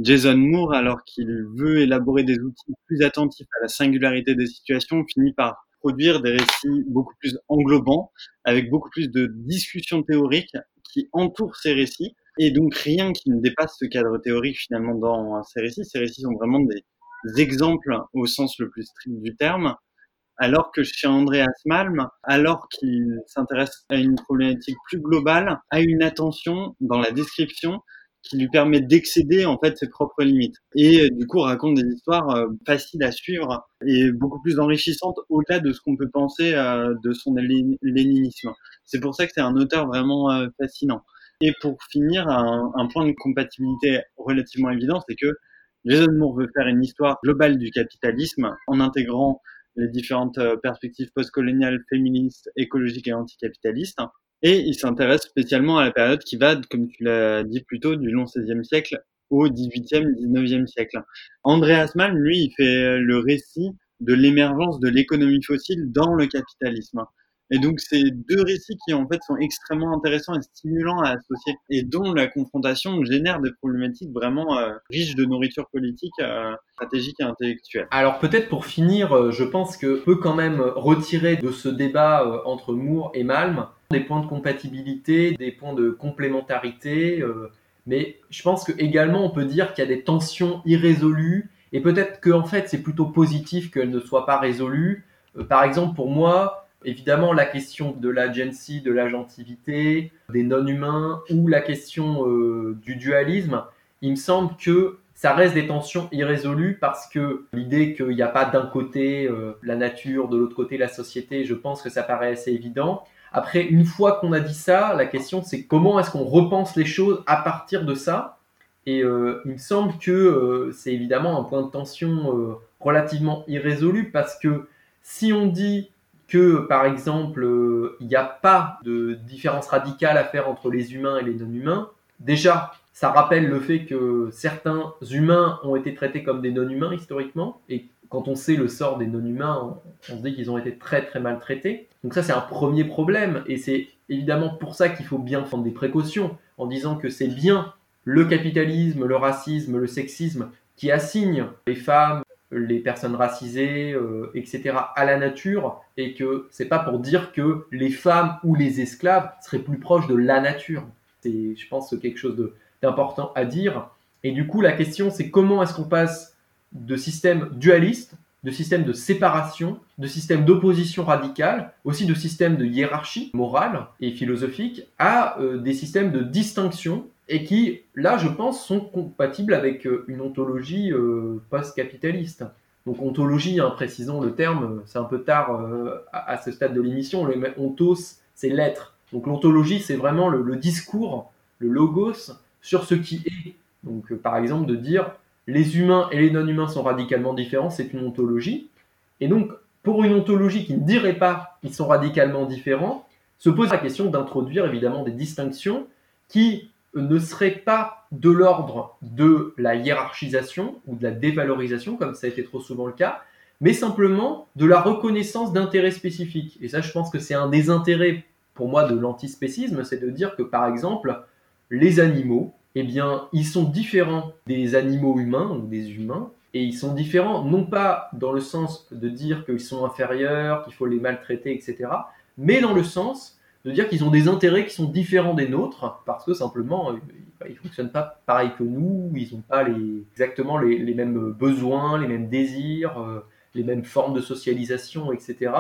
D: Jason Moore, alors qu'il veut élaborer des outils plus attentifs à la singularité des situations, finit par produire des récits beaucoup plus englobants, avec beaucoup plus de discussions théoriques qui entourent ces récits, et donc rien qui ne dépasse ce cadre théorique finalement dans ces récits. Ces récits sont vraiment des exemples au sens le plus strict du terme, alors que chez Andreas Malm, alors qu'il s'intéresse à une problématique plus globale, a une attention dans la description qui lui permet d'excéder en fait ses propres limites et du coup raconte des histoires faciles à suivre et beaucoup plus enrichissantes au-delà de ce qu'on peut penser de son léninisme. C'est pour ça que c'est un auteur vraiment fascinant. Et pour finir, un point de compatibilité relativement évident, c'est que Jason Moore veut faire une histoire globale du capitalisme en intégrant les différentes perspectives postcoloniales, féministes, écologiques et anticapitalistes. Et il s'intéresse spécialement à la période qui va, comme tu l'as dit plus tôt, du long XVIe siècle au XVIIIe, XIXe siècle. Andreas Malm, lui, il fait le récit de l'émergence de l'économie fossile dans le capitalisme. Et donc, c'est deux récits qui, en fait, sont extrêmement intéressants et stimulants à associer et dont la confrontation génère des problématiques vraiment riches de nourriture politique, stratégique et intellectuelle.
C: Alors, peut-être pour finir, je pense que peut quand même retirer de ce débat entre Moore et Malm des points de compatibilité, des points de complémentarité, mais je pense que également on peut dire qu'il y a des tensions irrésolues et peut-être qu'en fait c'est plutôt positif qu'elles ne soient pas résolues. Par exemple, pour moi, évidemment, la question de l'agency, de l'agentivité, des non-humains ou la question du dualisme, il me semble que ça reste des tensions irrésolues parce que l'idée qu'il n'y a pas d'un côté la nature, de l'autre côté la société, je pense que ça paraît assez évident. Après, une fois qu'on a dit ça, la question c'est comment est-ce qu'on repense les choses à partir de ça. Et il me semble que c'est évidemment un point de tension relativement irrésolu parce que si on dit que, par exemple, il n'y a pas de différence radicale à faire entre les humains et les non-humains, déjà, ça rappelle le fait que certains humains ont été traités comme des non-humains historiquement, et quand on sait le sort des non-humains, on se dit qu'ils ont été très très maltraités. Donc ça, c'est un premier problème, et c'est évidemment pour ça qu'il faut bien prendre des précautions, en disant que c'est bien le capitalisme, le racisme, le sexisme qui assignent les femmes, les personnes racisées, etc. à la nature, et que c'est pas pour dire que les femmes ou les esclaves seraient plus proches de la nature. C'est, je pense, quelque chose d'important à dire. Et du coup, la question, c'est comment est-ce qu'on passe de systèmes dualistes, de systèmes de séparation, de systèmes d'opposition radicale, aussi de systèmes de hiérarchie morale et philosophique, à des systèmes de distinction, et qui, là, je pense, sont compatibles avec une ontologie post-capitaliste. Donc ontologie, précisons le terme, c'est un peu tard à ce stade de l'émission, le ontos, c'est l'être. Donc l'ontologie, c'est vraiment le discours, le logos, sur ce qui est. Donc par exemple, de dire les humains et les non-humains sont radicalement différents, c'est une ontologie. Et donc, pour une ontologie qui ne dirait pas qu'ils sont radicalement différents, se pose la question d'introduire évidemment des distinctions qui ne seraient pas de l'ordre de la hiérarchisation ou de la dévalorisation, comme ça a été trop souvent le cas, mais simplement de la reconnaissance d'intérêts spécifiques. Et ça, je pense que c'est un des intérêts, pour moi, de l'antispécisme, c'est de dire que, par exemple, les animaux, eh bien, ils sont différents des animaux humains ou des humains, et ils sont différents non pas dans le sens de dire qu'ils sont inférieurs, qu'il faut les maltraiter, etc., mais dans le sens de dire qu'ils ont des intérêts qui sont différents des nôtres, parce que simplement, ils ne fonctionnent pas pareil que nous, ils n'ont pas exactement les mêmes besoins, les mêmes désirs, les mêmes formes de socialisation, etc.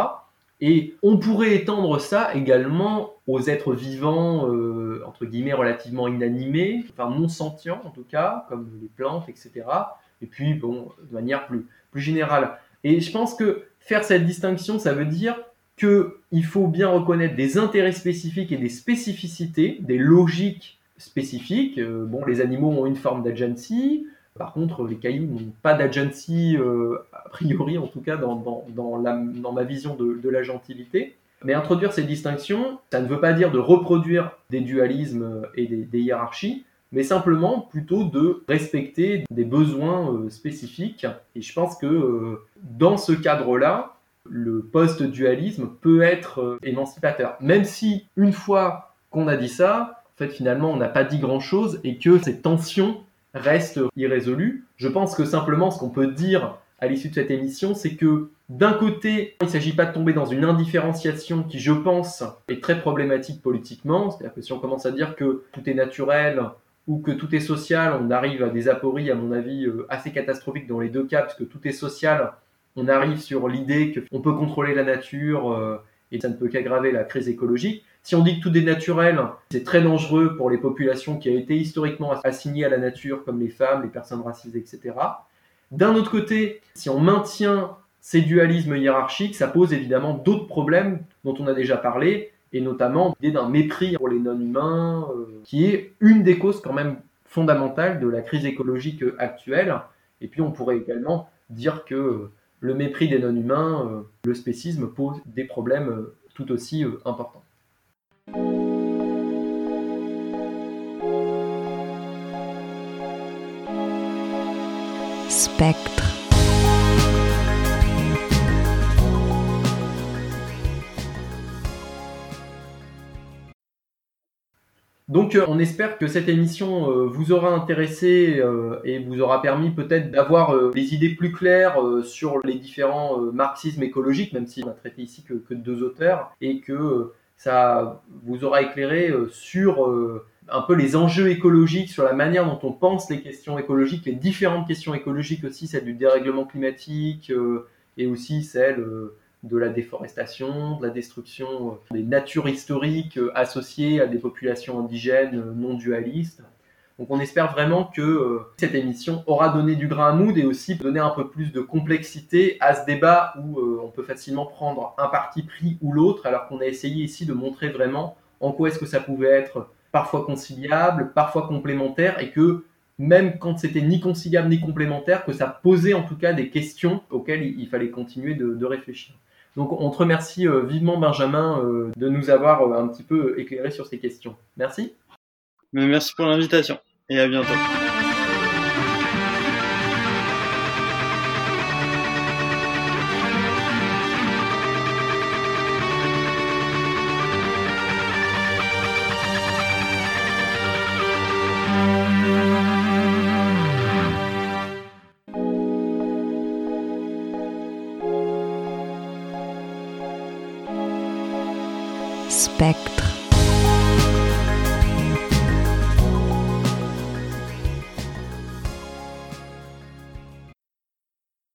C: Et on pourrait étendre ça également aux êtres vivants, entre guillemets, relativement inanimés, enfin non sentients en tout cas, comme les plantes, etc. Et puis, bon, de manière plus générale. Et je pense que faire cette distinction, ça veut dire qu'il faut bien reconnaître des intérêts spécifiques et des spécificités, des logiques spécifiques. Bon, les animaux ont une forme d'agency, par contre, les cailloux n'ont pas d'agency, a priori, en tout cas, dans ma vision de l'agentilité. Mais introduire ces distinctions, ça ne veut pas dire de reproduire des dualismes et des hiérarchies, mais simplement plutôt de respecter des besoins spécifiques. Et je pense que dans ce cadre-là, le post-dualisme peut être émancipateur. Même si, une fois qu'on a dit ça, en fait, finalement, on n'a pas dit grand-chose et que ces tensions reste irrésolu. Je pense que simplement ce qu'on peut dire à l'issue de cette émission, c'est que d'un côté, il ne s'agit pas de tomber dans une indifférenciation qui, je pense, est très problématique politiquement. C'est-à-dire que si on commence à dire que tout est naturel ou que tout est social, on arrive à des apories, à mon avis, assez catastrophiques dans les deux cas, parce que tout est social, on arrive sur l'idée qu'on peut contrôler la nature et ça ne peut qu'aggraver la crise écologique. Si on dit que tout est naturel, c'est très dangereux pour les populations qui ont été historiquement assignées à la nature, comme les femmes, les personnes racisées, etc. D'un autre côté, si on maintient ces dualismes hiérarchiques, ça pose évidemment d'autres problèmes dont on a déjà parlé, et notamment l'idée d'un mépris pour les non-humains, qui est une des causes quand même fondamentales de la crise écologique actuelle. Et puis on pourrait également dire que le mépris des non-humains, le spécisme, pose des problèmes tout aussi importants.
E: Spectre.
C: Donc on espère que cette émission vous aura intéressé et vous aura permis peut-être d'avoir des idées plus claires sur les différents marxismes écologiques, même si on a traité ici que 2 auteurs, et que ça vous aura éclairé sur un peu les enjeux écologiques, sur la manière dont on pense les questions écologiques, les différentes questions écologiques aussi, celle du dérèglement climatique et aussi celle de la déforestation, de la destruction des natures historiques associées à des populations indigènes non dualistes. Donc on espère vraiment que cette émission aura donné du grain à moudre et aussi donné un peu plus de complexité à ce débat où on peut facilement prendre un parti pris ou l'autre, alors qu'on a essayé ici de montrer vraiment en quoi est-ce que ça pouvait être parfois conciliable, parfois complémentaire, et que même quand c'était ni conciliable ni complémentaire, que ça posait en tout cas des questions auxquelles il fallait continuer de réfléchir. Donc on te remercie vivement Benjamin de nous avoir un petit peu éclairé sur ces questions. Merci.
D: Merci pour l'invitation et à bientôt.
E: Spectre.